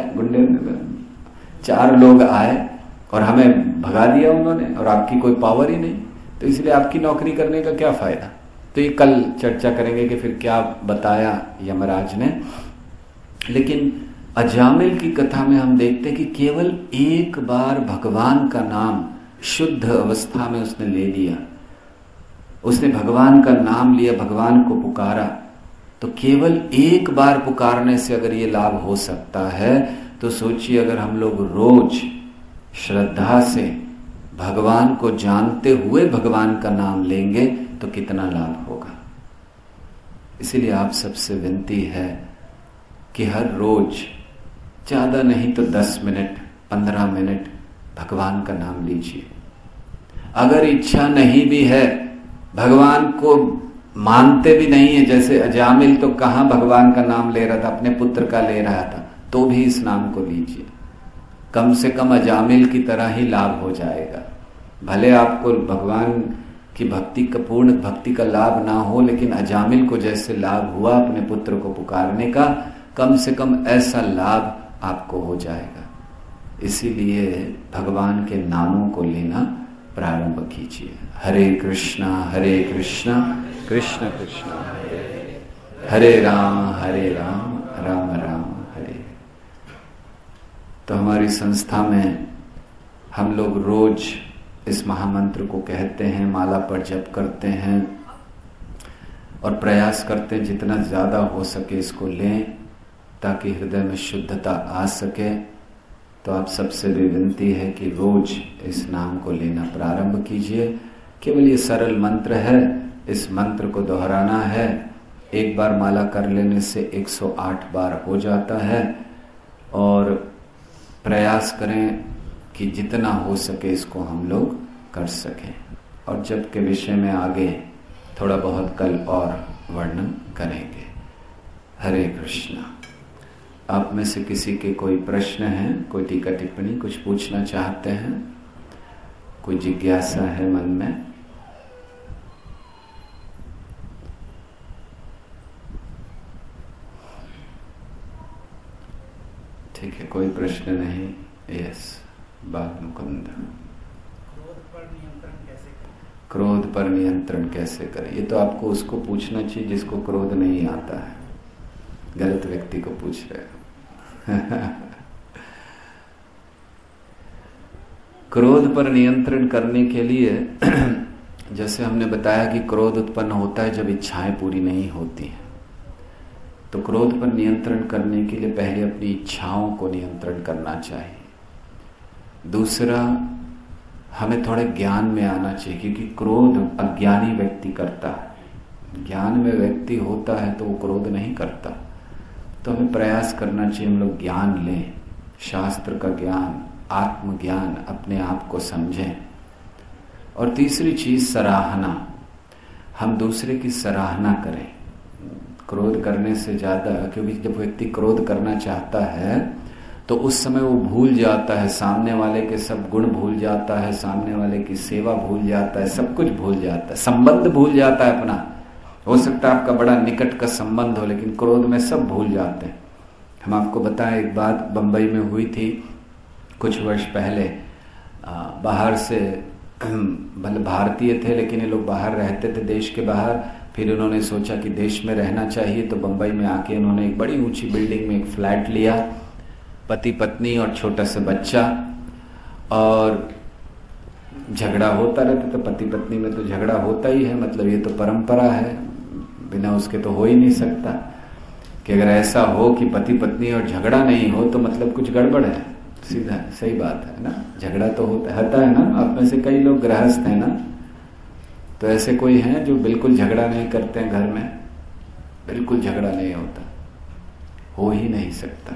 4 लोग आए और हमें भगा दिया उन्होंने, और आपकी कोई पावर ही नहीं, तो इसलिए आपकी नौकरी करने का क्या फायदा। तो ये कल चर्चा करेंगे कि फिर क्या बताया यमराज ने। लेकिन अजामिल की कथा में हम देखते हैं कि केवल एक बार भगवान का नाम शुद्ध अवस्था में उसने ले लिया, उसने भगवान का नाम लिया, भगवान को पुकारा। तो केवल एक बार पुकारने से अगर ये लाभ हो सकता है, तो सोचिए अगर हम लोग रोज श्रद्धा से भगवान को जानते हुए भगवान का नाम लेंगे तो कितना लाभ होगा। इसीलिए आप सबसे विनती है कि हर रोज ज्यादा नहीं तो 10 मिनट 15 मिनट भगवान का नाम लीजिए। अगर इच्छा नहीं भी है, भगवान को मानते भी नहीं है, जैसे अजामिल तो कहां भगवान का नाम ले रहा था, अपने पुत्र का ले रहा था, तो भी इस नाम को लीजिए। कम से कम अजामिल की तरह ही लाभ हो जाएगा। भले आपको भगवान की भक्ति का, पूर्ण भक्ति का लाभ ना हो, लेकिन अजामिल को जैसे लाभ हुआ अपने पुत्र को पुकारने का, कम से कम ऐसा लाभ आपको हो जाएगा। इसीलिए भगवान के नामों को लेना प्रारंभ कीजिए। हरे कृष्णा कृष्ण कृष्ण हरे राम राम राम हरे। तो हमारी संस्था में हम लोग रोज इस महामंत्र को कहते हैं, माला पर जप करते हैं और प्रयास करते हैं जितना ज़्यादा हो सके इसको लें ताकि हृदय में शुद्धता आ सके। तो आप सबसे भी विनती है कि रोज इस नाम को लेना प्रारंभ कीजिए। केवल ये सरल मंत्र है, इस मंत्र को दोहराना है। एक बार माला कर लेने से 108 बार हो जाता है और प्रयास करें कि जितना हो सके इसको हम लोग कर सकें। और जप के विषय में आगे थोड़ा बहुत कल और वर्णन करेंगे। हरे कृष्णा। आप में से किसी के कोई प्रश्न है, कोई टीका टिप्पणी, कुछ पूछना चाहते हैं, कोई जिज्ञासा है मन में? ठीक है, कोई प्रश्न नहीं। यस, बाल मुकुंद। क्रोध पर नियंत्रण कैसे करें? ये तो आपको उसको पूछना चाहिए जिसको क्रोध नहीं आता है। गलत व्यक्ति को पूछ रहे हो। क्रोध पर नियंत्रण करने के लिए जैसे हमने बताया कि क्रोध उत्पन्न होता है जब इच्छाएं पूरी नहीं होती हैं। तो क्रोध पर नियंत्रण करने के लिए पहले अपनी इच्छाओं को नियंत्रण करना चाहिए। दूसरा, हमें थोड़े ज्ञान में आना चाहिए, क्योंकि क्रोध अज्ञानी व्यक्ति करता है। ज्ञान में व्यक्ति होता है तो वो क्रोध नहीं करता। तो हमें प्रयास करना चाहिए हम लोग ज्ञान लें, शास्त्र का ज्ञान, आत्मज्ञान, अपने आप को समझें। और तीसरी चीज सराहना, हम दूसरे की सराहना करें क्रोध करने से ज्यादा। क्योंकि जब व्यक्ति क्रोध करना चाहता है तो उस समय वो भूल जाता है, सामने वाले के सब गुण भूल जाता है, सामने वाले की सेवा भूल जाता है, सब कुछ भूल जाता है, संबंध भूल जाता है अपना। हो सकता है आपका बड़ा निकट का संबंध हो, लेकिन क्रोध में सब भूल जाते हैं। हम आपको बताएं, एक बात बंबई में हुई थी कुछ वर्ष पहले। बाहर से, मतलब भारतीय थे लेकिन ये लोग बाहर रहते थे, देश के बाहर। फिर उन्होंने सोचा कि देश में रहना चाहिए, तो बंबई में आके उन्होंने एक बड़ी ऊंची बिल्डिंग में एक फ्लैट लिया, पति पत्नी और छोटा सा बच्चा। और झगड़ा होता रहता, तो पति पत्नी में तो झगड़ा होता ही है, मतलब ये तो परंपरा है, बिना उसके तो हो ही नहीं सकता। कि अगर ऐसा हो कि पति पत्नी और झगड़ा नहीं हो तो मतलब कुछ गड़बड़ है। सीधा सही बात है ना, झगड़ा तो होता है ना। आप में से कई लोग गृहस्थ हैं ना, तो ऐसे कोई हैं जो बिल्कुल झगड़ा नहीं करते हैं घर में? बिल्कुल झगड़ा नहीं होता, हो ही नहीं सकता।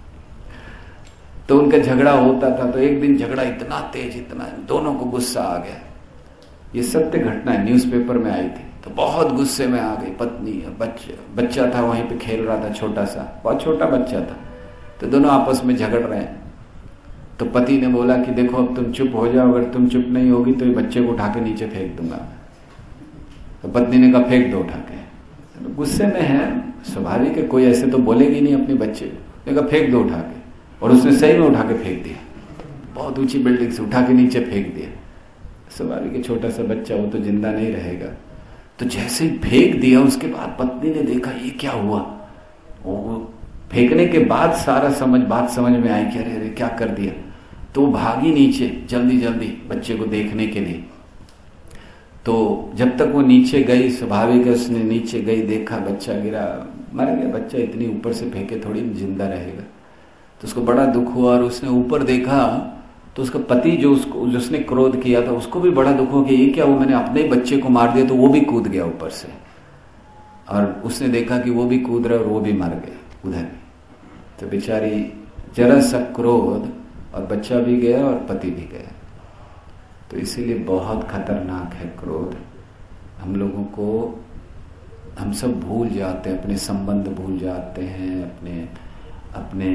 तो उनका झगड़ा होता था, तो एक दिन झगड़ा इतना तेज, इतना, दोनों को गुस्सा आ गया। ये सत्य घटना है, न्यूज़पेपर में आई थी। तो बहुत गुस्से में आ गई पत्नी और बच्चा था वहीं पे खेल रहा था, छोटा सा, बहुत छोटा बच्चा था। तो दोनों आपस में झगड़ रहे हैं। तो पति ने बोला कि देखो अब तुम चुप हो जाओ, अगर तुम चुप नहीं होगी तो ये बच्चे को उठा के नीचे फेंक दूंगा। तो पत्नी ने कहा फेंक दो उठा के। तो गुस्से में है, स्वाभाविक है, कोई ऐसे तो बोलेगी नहीं अपने बच्चे को। कहा फेंक दो उठा के, और उसने सही में उठा के फेंक दिया, बहुत ऊंची बिल्डिंग से उठा के नीचे फेंक दिया। स्वाभाविक है, छोटा सा बच्चा, वो तो जिंदा नहीं रहेगा। तो जैसे ही फेंक दिया उसके बाद पत्नी ने देखा ये क्या हुआ। वो फेंकने के बाद सारा बात समझ में आई कि अरे क्या कर दिया। तो वो भागी नीचे जल्दी जल्दी बच्चे को देखने के लिए। तो जब तक वो नीचे गई, स्वाभाविक है उसने नीचे गई, देखा बच्चा गिरा, मर गया। बच्चा इतनी ऊपर से फेंके थोड़ी जिंदा रहेगा। तो उसको बड़ा दुख हुआ और उसने ऊपर देखा तो उसका पति जिसने क्रोध किया था उसको भी बड़ा दुख हो कि ये क्या, वो मैंने अपने ही बच्चे को मार दिया। तो वो भी कूद गया ऊपर से, और उसने देखा कि वो भी कूद रहा और वो भी मर गया उधर। तो बेचारी जरा सा क्रोध, और बच्चा भी गया और पति भी गया। तो इसीलिए बहुत खतरनाक है क्रोध। हम लोगों को, हम सब भूल जाते हैं, अपने संबंध भूल जाते हैं, अपने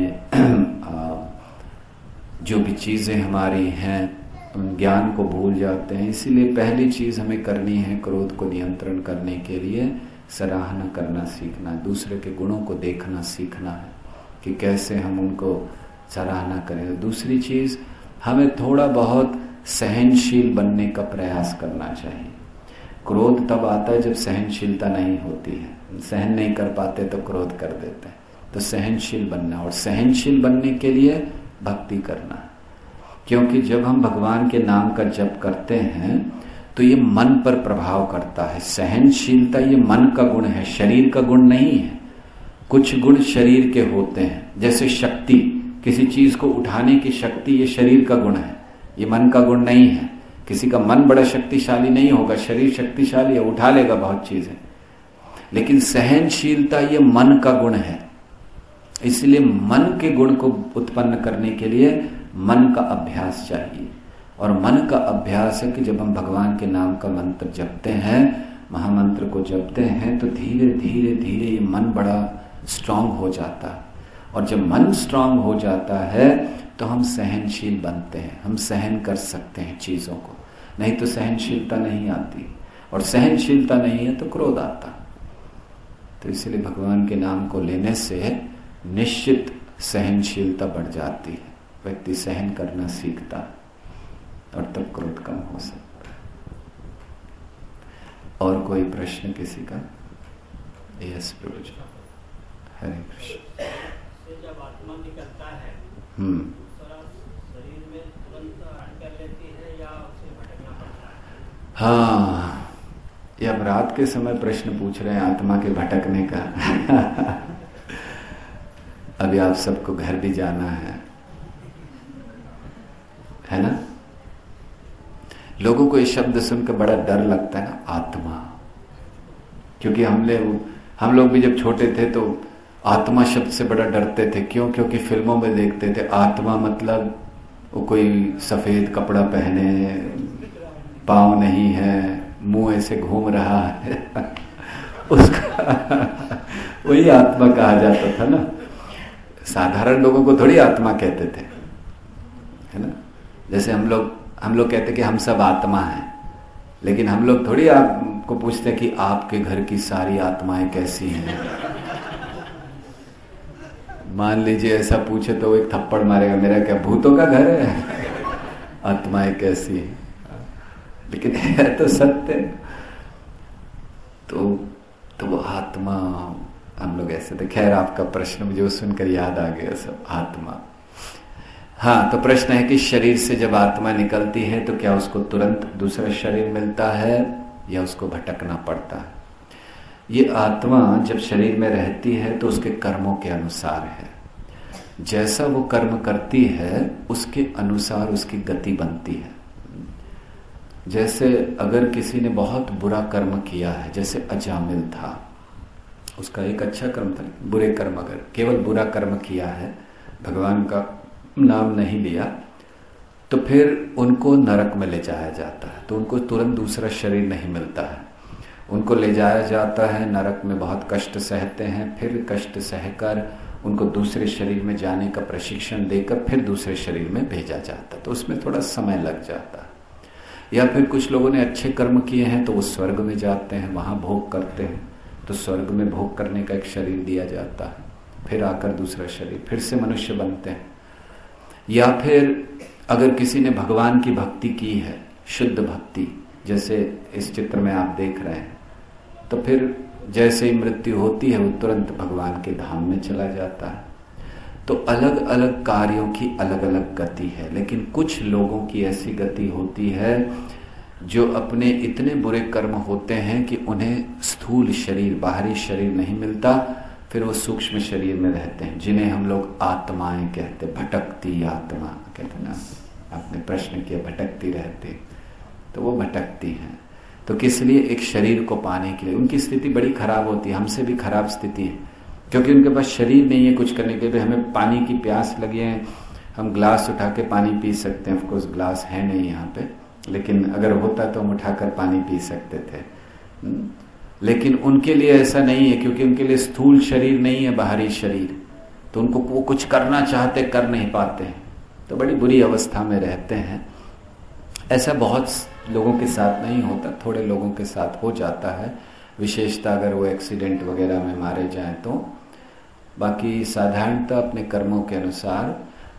जो भी चीजें हमारी हैं उन ज्ञान को भूल जाते हैं। इसीलिए पहली चीज हमें करनी है क्रोध को नियंत्रण करने के लिए सराहना करना सीखना, दूसरे के गुणों को देखना सीखना है कि कैसे हम उनको सराहना करें। दूसरी चीज, हमें थोड़ा बहुत सहनशील बनने का प्रयास करना चाहिए। क्रोध तब आता है जब सहनशीलता नहीं होती है, सहन नहीं कर पाते तो क्रोध कर देते हैं। तो सहनशील बनना, और सहनशील बनने के लिए भक्ति करना। क्योंकि जब हम भगवान के नाम का जप करते हैं तो ये मन पर प्रभाव करता है। सहनशीलता ये मन का गुण है, शरीर का गुण नहीं है। कुछ गुण शरीर के होते हैं, जैसे शक्ति, किसी चीज को उठाने की शक्ति, ये शरीर का गुण है, ये मन का गुण नहीं है। किसी का मन बड़ा शक्तिशाली नहीं होगा, शरीर शक्तिशाली है, उठा लेगा बहुत चीजें। लेकिन सहनशीलता ये मन का गुण है। इसलिए मन के गुण को उत्पन्न करने के लिए मन का अभ्यास चाहिए। और मन का अभ्यास है कि जब हम भगवान के नाम का मंत्र जपते हैं, महामंत्र को जपते हैं, तो धीरे धीरे धीरे ये मन बड़ा स्ट्रांग हो जाता है। और जब मन स्ट्रांग हो जाता है तो हम सहनशील बनते हैं, हम सहन कर सकते हैं चीजों को। नहीं तो सहनशीलता नहीं आती, और सहनशीलता नहीं है तो क्रोध आता। तो इसलिए भगवान के नाम को लेने से निश्चित सहनशीलता बढ़ जाती है, व्यक्ति सहन करना सीखता है और तब क्रोध कम हो सकता है। और कोई प्रश्न किसी का? यस प्रभु जी, हरे कृष्ण। जब आत्मा निकलता है शरीर में तुरंत कर लेती है या उसे भटकना पड़ता है? हाँ, ये अब रात के समय प्रश्न पूछ रहे हैं आत्मा के भटकने का। अभी आप सबको घर भी जाना है ना? लोगों को ये शब्द सुनकर बड़ा डर लगता है ना, आत्मा। क्योंकि हम लोग भी जब छोटे थे तो आत्मा शब्द से बड़ा डरते थे। क्यों? क्योंकि फिल्मों में देखते थे आत्मा मतलब वो कोई सफेद कपड़ा पहने, पाँव नहीं है, मुंह ऐसे घूम रहा है, उसका वही आत्मा कहा जाता था ना। साधारण लोगों को थोड़ी आत्मा कहते थे, है ना? जैसे हम लोग कहते कि हम सब आत्मा हैं, लेकिन हम लोग थोड़ी आपको पूछते कि आपके घर की सारी आत्माएं कैसी हैं। मान लीजिए ऐसा पूछे तो वो एक थप्पड़ मारेगा, मेरा क्या भूतों का घर है, आत्माएं कैसी है? लेकिन है तो सत्य। तो वो आत्मा हम लोग ऐसे थे। खैर, आपका प्रश्न मुझे सुनकर याद आ गया सब, आत्मा। हाँ, तो प्रश्न है कि शरीर से जब आत्मा निकलती है तो क्या उसको तुरंत दूसरा शरीर मिलता है या उसको भटकना पड़ता है? ये आत्मा जब शरीर में रहती है तो उसके कर्मों के अनुसार है। जैसा वो कर्म करती है उसके अनुसार उसकी गति बनती है। जैसे अगर किसी ने बहुत बुरा कर्म किया है, जैसे अजामिल था, उसका एक अच्छा कर्म था, बुरे कर्म, अगर केवल बुरा कर्म किया है, भगवान का नाम नहीं लिया, तो फिर उनको नरक में ले जाया जाता है। तो उनको तुरंत दूसरा शरीर नहीं मिलता है, उनको ले जाया जाता है, नरक में बहुत कष्ट सहते हैं, फिर कष्ट सहकर उनको दूसरे शरीर में जाने का प्रशिक्षण देकर फिर दूसरे शरीर में भेजा जाता है। तो उसमें थोड़ा समय लग जाता है। या फिर कुछ लोगों ने अच्छे कर्म किए हैं तो वो स्वर्ग में जाते हैं, वहां भोग करते हैं, तो स्वर्ग में भोग करने का एक शरीर दिया जाता है, फिर आकर दूसरा शरीर, फिर से मनुष्य बनते हैं। या फिर अगर किसी ने भगवान की भक्ति की है, शुद्ध भक्ति, जैसे इस चित्र में आप देख रहे हैं, तो फिर जैसे ही मृत्यु होती है वो तुरंत भगवान के धाम में चला जाता है। तो अलग अलग कार्यों की अलग अलग गति है। लेकिन कुछ लोगों की ऐसी गति होती है जो अपने इतने बुरे कर्म होते हैं कि उन्हें स्थूल शरीर, बाहरी शरीर नहीं मिलता, फिर वो सूक्ष्म शरीर में रहते हैं, जिन्हें हम लोग आत्माएं कहते, भटकती आत्मा कहते ना। आपने प्रश्न किया भटकती रहती, तो वो भटकती हैं। तो किस लिए? एक शरीर को पाने के लिए। उनकी स्थिति बड़ी खराब होती है, हमसे भी खराब स्थिति है, क्योंकि उनके पास शरीर नहीं है कुछ करने के लिए। हमें पानी की प्यास लगी है, हम ग्लास उठा के पानी पी सकते हैं। ऑफकोर्स ग्लास है नहीं यहाँ पे, लेकिन अगर होता तो हम उठाकर पानी पी सकते थे। लेकिन उनके लिए ऐसा नहीं है, क्योंकि उनके लिए स्थूल शरीर नहीं है, बाहरी शरीर। तो उनको वो कुछ करना चाहते, कर नहीं पाते हैं, तो बड़ी बुरी अवस्था में रहते हैं। ऐसा बहुत लोगों के साथ नहीं होता, थोड़े लोगों के साथ हो जाता है, विशेषता अगर वो एक्सीडेंट वगैरह में मारे जाएं तो। बाकी साधारणतः अपने कर्मों के अनुसार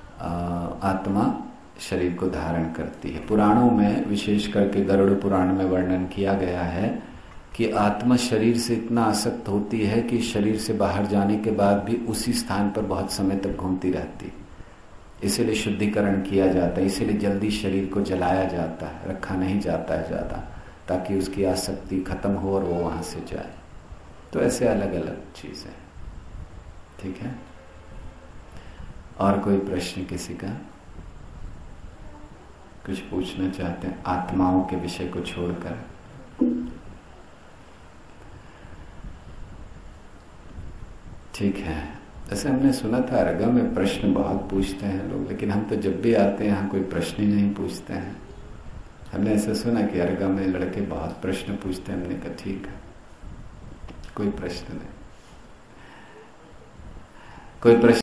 आत्मा शरीर को धारण करती है। पुराणों में, विशेष करके गरुड़ पुराण में वर्णन किया गया है कि आत्मा शरीर से इतना आसक्त होती है कि शरीर से बाहर जाने के बाद भी उसी स्थान पर बहुत समय तक घूमती रहती। इसीलिए शुद्धिकरण किया जाता है, इसीलिए जल्दी शरीर को जलाया जाता है, रखा नहीं जाता है ज़्यादा, ताकि उसकी आसक्ति खत्म हो और वो वहाँ से जाए। तो ऐसे अलग अलग चीज़ें। ठीक है, और कोई प्रश्न किसी का? कुछ पूछना चाहते हैं आत्माओं के विषय को छोड़कर? ठीक है। जैसे हमने सुना था अर्गा में प्रश्न बहुत पूछते हैं लोग, लेकिन हम तो जब भी आते हैं यहाँ कोई प्रश्न ही नहीं पूछते हैं। हमने ऐसा सुना कि अर्गा में लड़के बहुत प्रश्न पूछते हैं। हमने कहा ठीक है, कोई प्रश्न नहीं, कोई प्रश्न